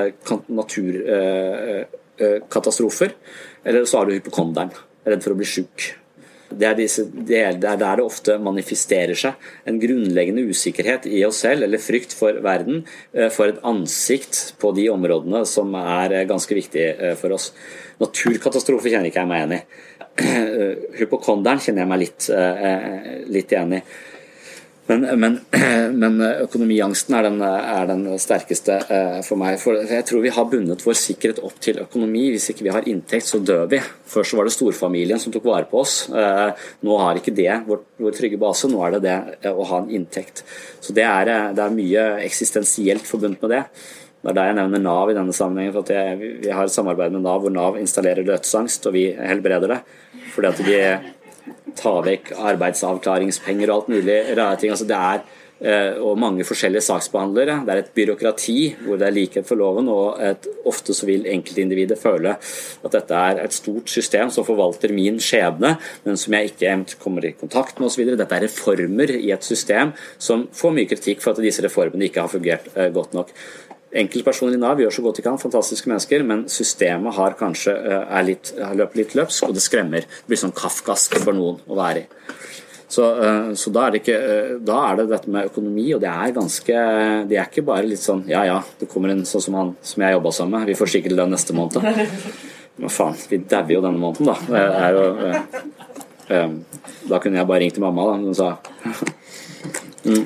naturkatastrofer. Eller så har du hypokonderen, redd for å bli syk. Det er, disse, det er der det ofte manifesterer seg en grunnleggende usikkerhet i oss selv, eller frykt for verden, for et ansikt på de områdene som er ganske viktige for oss. Naturkatastrofer kjenner ikke jeg meg igjen i. Hypokonderen kjenner jeg meg litt, litt igjen i. Men, men, men økonomiangsten er den, er den sterkeste for meg. For jeg tror vi har bundet vår sikkerhet opp til økonomi. Hvis ikke vi har inntekt, så dør vi. Først så var det storfamilien som tok vare på oss. Nå har ikke det vår, vår trygge base, nå er det det å ha en inntekt. Så det er, det er mye eksistensielt forbundet med det. Det er der jeg nevner Nav i denne sammenhengen, for at jeg, vi har et samarbeid med Nav hvor Nav installerer dødsangst, og vi helbreder det. Fordi at de ta vekk arbeidsavklaringspenger og alt mulig rare ting. Altså det er, og mange forskjellige saksbehandlere. Det er et byråkrati hvor det er likhet for loven, og et, ofte så vil enkeltindividet føle at dette er et stort system som forvalter min skjebne, men som jeg ikke kommer i kontakt med og så videre. Dette er reformer i et system som får mye kritikk for at disse reformene ikke har fungert godt nok. Enkeltpersoner i Nav gjør så godt de kan, fantastiske mennesker, men systemet har kanskje er litt, har løpet litt løpsk, og det skremmer. Det blir sånn kafkask for noen å være i. Så, så da, er det ikke, da er det dette med økonomi, og det er ganske, det er ikke bare litt sånn, ja ja, det kommer en sånn som han som jeg jobbet sammen med, vi får sikkert lønn neste måned. hva faen, vi dauer jo denne måneden da. Det er jo, eh, eh, da kunne jeg bare ringt til mamma da, hun sa. mm.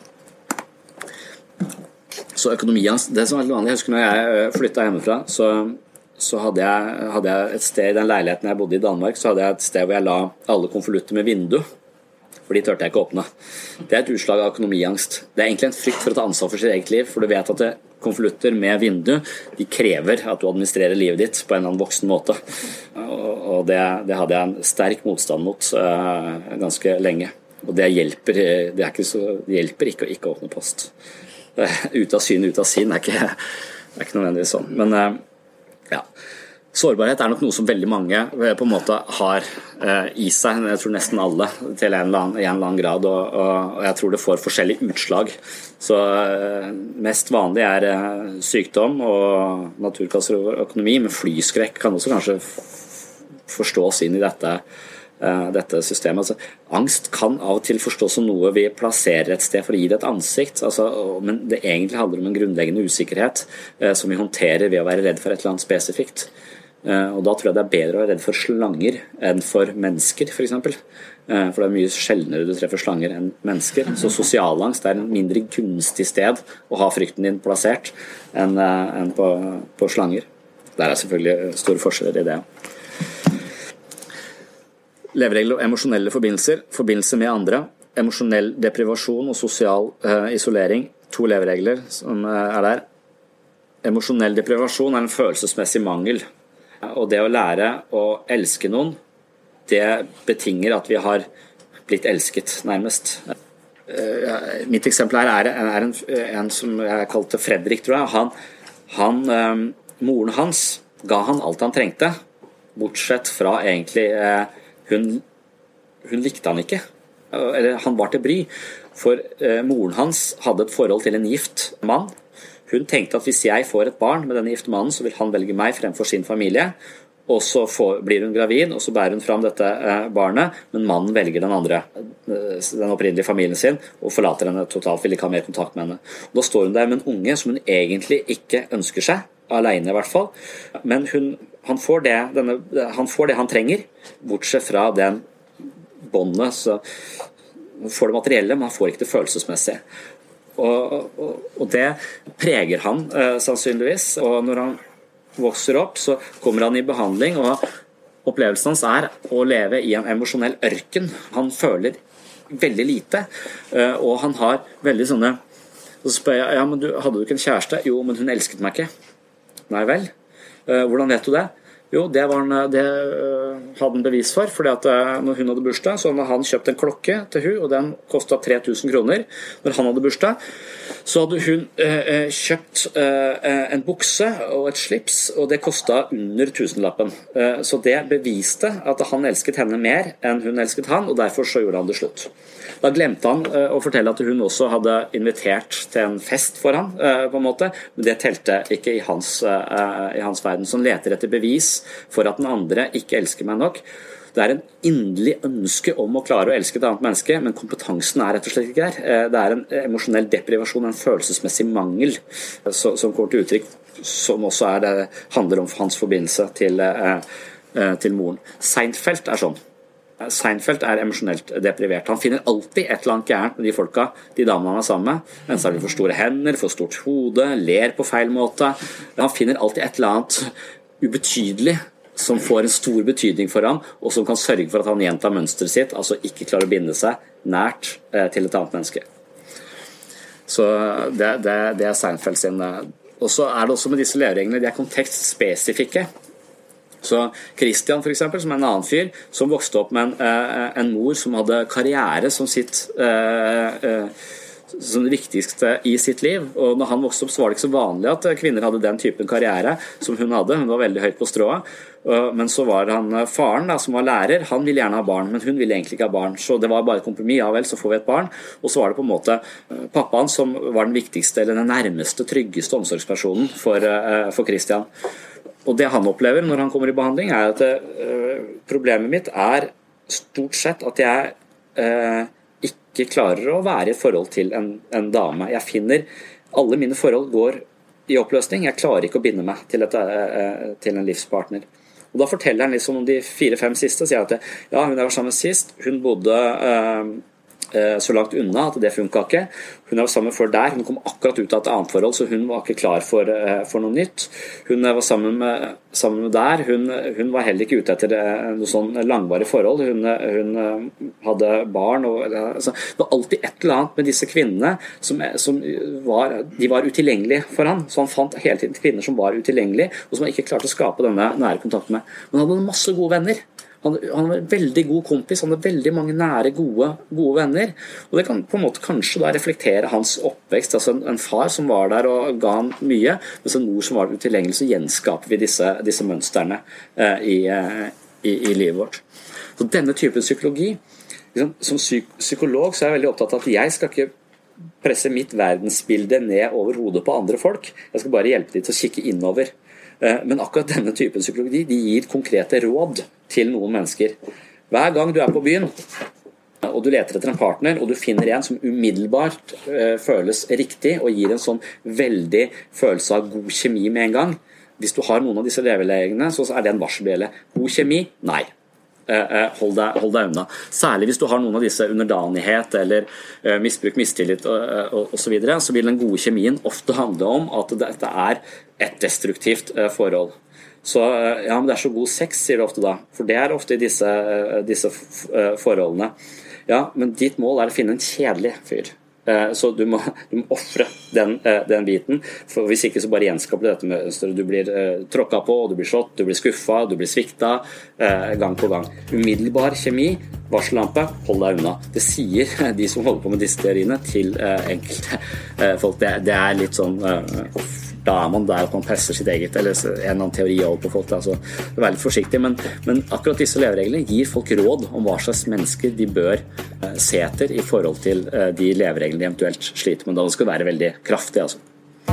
Så økonomiangst, det som er veldig vanlig, jeg husker når jeg flyttet hjemmefra, så, så hadde, jeg, hadde jeg et sted i den leiligheten jeg bodde i Danmark, så hadde jeg et sted hvor jeg la alle konvolutter med vindu, for de tørte jeg ikke åpne. Det er et utslag av økonomiangst. Det er egentlig en frykt for å ta ansvar for sitt eget liv, for du vet at det, konvolutter med vindu, de krever at du administrerer livet ditt på en eller annen voksen måte. Og, og det, det hadde jeg en sterk motstand mot uh, ganske lenge. Og det hjelper, det er ikke så, det hjelper ikke å ikke åpne post. Ut av syn, ut av sin, det er ikke, det er ikke nødvendigvis sånn. Men uh, ja, sårbarhet er nok noe som veldig mange på en måte har uh, i seg, jeg tror nesten alle, til en eller annen, i en eller annen grad, og, og, og jeg tror det får forskjellige utslag. Så uh, mest vanlig er uh, sykdom og naturkasser og økonomi, men flyskrekk kan også kanskje forstås inn i dette dette systemet. Altså, angst kan av og til forstås som noe vi plasserer et sted for å gi det et ansikt, altså, men det egentlig handler om en grunnleggende usikkerhet eh, som vi håndterer ved å være redd for et eller annet spesifikt. Eh, og da tror jeg det er bedre å være redd for slanger enn for mennesker, for eksempel. Eh, for det er mye sjeldnere du treffer slanger enn mennesker. Så sosialangst er en mindre gunstig sted å ha frykten din plassert enn, eh, enn på, på slanger. Der er selvfølgelig store forskjeller i det. Leveregler og emosjonelle forbindelser, forbindelse med andre, emosjonell deprivasjon og sosial uh, isolering, to leveregler som uh, er der. Emosjonell deprivasjon er en følelsesmessig mangel, og det å lære å elske noen, det betinger at vi har blitt elsket nærmest. Uh, mitt eksempel her er, er en, en som jeg kalte Fredrik, tror jeg. Han, han, uh, moren hans ga han alt han trengte, bortsett fra egentlig uh, Hun, hun likte han ikke, eller han var til bry, for eh, moren hans hadde et forhold til en gift mann. Hun tenkte at hvis jeg får et barn med denne gifte mannen, så vil han velge meg fremfor sin familie, og så får, blir hun gravid, og så bærer hun fram dette eh, barnet, men mannen velger den andre, den opprinnelige familien sin, og forlater henne totalt, vil ikke ha mer kontakt med henne. Og da står hun der med en unge som hun egentlig ikke ønsker seg, alene i hvert fall, men hun, han, får det, denne, han får det han trenger, bortsett fra den båndet, så han får det materielle, men han får ikke det følelsesmessige. Og, og, og det preger han eh, sannsynligvis, og når han vokser opp, så kommer han i behandling, og opplevelsen hans er å leve i en emosjonell ørken. Han føler veldig lite, eh, og han har veldig sånne, så spør jeg, ja, men du, hadde du ikke en kjæreste? Jo, men hun elsket meg ikke. Nei vel. Hvordan vet du det? Jo, det, var en, det hadde han bevis for, fordi at når hun hadde bursdag, så hadde han kjøpt en klokke til hun, og den kostet tre tusen kroner. Når han hadde bursdag, så hadde hun eh, kjøpt eh, en bukse og et slips, og det kostet under tusenlappen. Eh, så det beviste at han elsket henne mer enn hun elsket han, og derfor så gjorde han det slutt. Da glemte han uh, å fortelle at hun også hadde invitert til en fest for han, uh, på en måte, men det telte ikke i hans, uh, i hans verden. Så han leter etter bevis for at den andre ikke elsker meg nok. Det er en inderlig ønske om å klare å elske et annet menneske, men kompetansen er rett og slett ikke der. Uh, det er en emosjonell deprivasjon, en følelsesmessig mangel, uh, så, som kommer til uttrykk, som også er det, handler om hans forbindelse til, uh, uh, til moren. Seinfeld er sånn. Seinfeld er emosjonelt deprivert. Han finner alltid et eller annet gærent med de folka, de damene han er sammen med. Enten er det for store hender, for stort hode, ler på feil måte. Han finner alltid et eller annet ubetydelig som får en stor betydning for ham, og som kan sørge for at han gjentar mønstret sitt, altså ikke klarer å binde seg nært eh, til et annet menneske. Så det, det, det er Seinfeld sin. Og så er det også med disse levereglene, de er kontekstspesifikke. Så Christian for eksempel, som er en annen fyr, som vokste opp med en, en mor som hadde karriere som sitt eh, som det viktigste i sitt liv, og når han vokste opp så var det ikke så vanlig at kvinner hadde den typen karriere som hun hadde. Hun var veldig høyt på strået, men så var han faren da, som var lærer, han ville gjerne ha barn, men hun ville egentlig ikke ha barn, så det var bare et kompromiss. Ja vel, så får vi et barn. Og så var det på en måte pappaen som var den viktigste eller den nærmeste, tryggeste omsorgspersonen for, for Christian. Og det han opplever når han kommer i behandling, er at uh, problemet mitt er stort sett at jeg uh, ikke klarer å være i et forhold til en, en dame. Jeg finner, alle mine forhold går i oppløsning. Jeg klarer ikke å binde meg til, et, uh, til en livspartner. Og da forteller han liksom om de fire-fem siste, og sier at ja, hun jeg var sammen sist, hun bodde øh, så langt unna at det funket ikke. Hun var sammen før der, hun kom akkurat ut av et annet forhold, så hun var ikke klar for, for noe nytt. Hun var sammen med, sammen med der, hun, hun var heller ikke ute etter noe sånn langvarig forhold. Hun, hun hadde barn, og altså, det var alltid et eller annet med disse kvinnene som, som var, de var utilgjengelige for han, så han fant hele tiden kvinner som var utilgjengelige, og som han ikke klarte å skape denne nære kontakt med. Men han hadde masse gode venner. Han, han var en veldig god kompis, han hadde veldig mange nære, gode, gode venner. Og det kan på en måte kanskje da reflektere hans oppvekst. Altså en, en far som var der og ga han mye, mens en mor som var utilgjengelig, så gjenskaper vi disse, disse mønsterne eh, i, eh, i, i livet vårt. Så denne typen psykologi, liksom, som psyk, psykolog så er jeg veldig opptatt av at jeg skal ikke presse mitt verdensbilde ned over hodet på andre folk. Jeg skal bare hjelpe dem til å kikke innover. Men akkurat denne typen psykologi, de gir konkrete råd til noen mennesker. Hver gang du er på byen, og du leter etter en partner, og du finner en som umiddelbart uh, føles riktig, og gir en sånn veldig følelse av god kjemi med en gang. Hvis du har noen av disse levelegene, så er det en varselbjelle. God kjemi? Nei. Uh, hold, deg, hold deg unna. Særlig hvis du har noen av disse underdanighet eller uh, misbruk, mistillit og, og, og så videre, så vil den gode kjemien ofte handle om at dette er et destruktivt uh, forhold. Så uh, ja, men det er så god sex, sier du ofte da, for det er ofte i disse, uh, disse uh, forholdene. Ja, men ditt mål er å finne en kjedelig fyr. Så du må, du må offre den, den biten, for hvis ikke så bare gjenskaper du dette med du blir uh, tråkket på, du blir slått, du blir skuffet, du blir sviktet uh, gang på gang. Umiddelbar kjemi, varsellampe, hold deg unna. Det sier de som holder på med disse teoriene til uh, enkelte uh, folk. Det, det er litt sånn uh, da er man der at man presser sitt eget, eller en eller annen teori over på folk. Altså, vær litt forsiktig, men, men akkurat disse levereglene gir folk råd om hva slags mennesker de bør uh, se etter i forhold til uh, de levereglene de eventuelt sliter med. Da skal det være veldig kraftig, altså.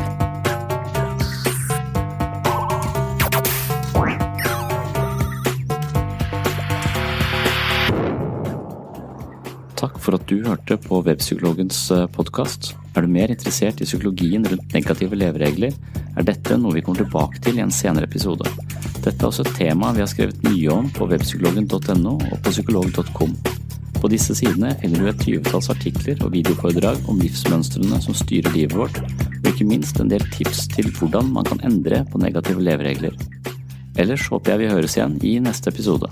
Takk for at du hørte på Webpsykologens podcast. Er du mer interessert i psykologien rundt negative leveregler, er dette noe vi kommer tilbake til i en senere episode. Dette er også et tema vi har skrevet mye om på webpsykologen punktum no og på psykolog punktum com. På disse sidene finner du et tyvetalls artikler og videoforedrag om livsmønstrene som styrer livet vårt, og ikke minst en del tips til hvordan man kan endre på negative leveregler. Ellers håper jeg vi høres igjen i neste episode.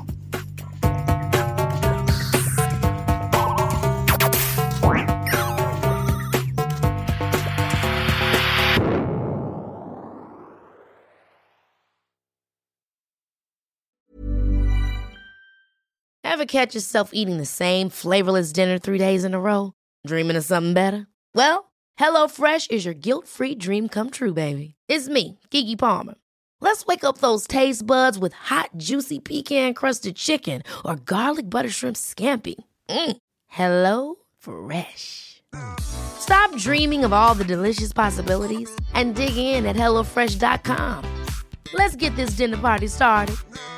Ever catch yourself eating the same flavorless dinner three days in a row? Dreaming of something better? Well, HelloFresh is your guilt-free dream come true, baby. It's me, Keke Palmer. Let's wake up those taste buds with hot, juicy pecan-crusted chicken or garlic butter shrimp scampi. Mm. Hello Fresh. Stop dreaming of all the delicious possibilities and dig in at hello fresh dot com. Let's get this dinner party started.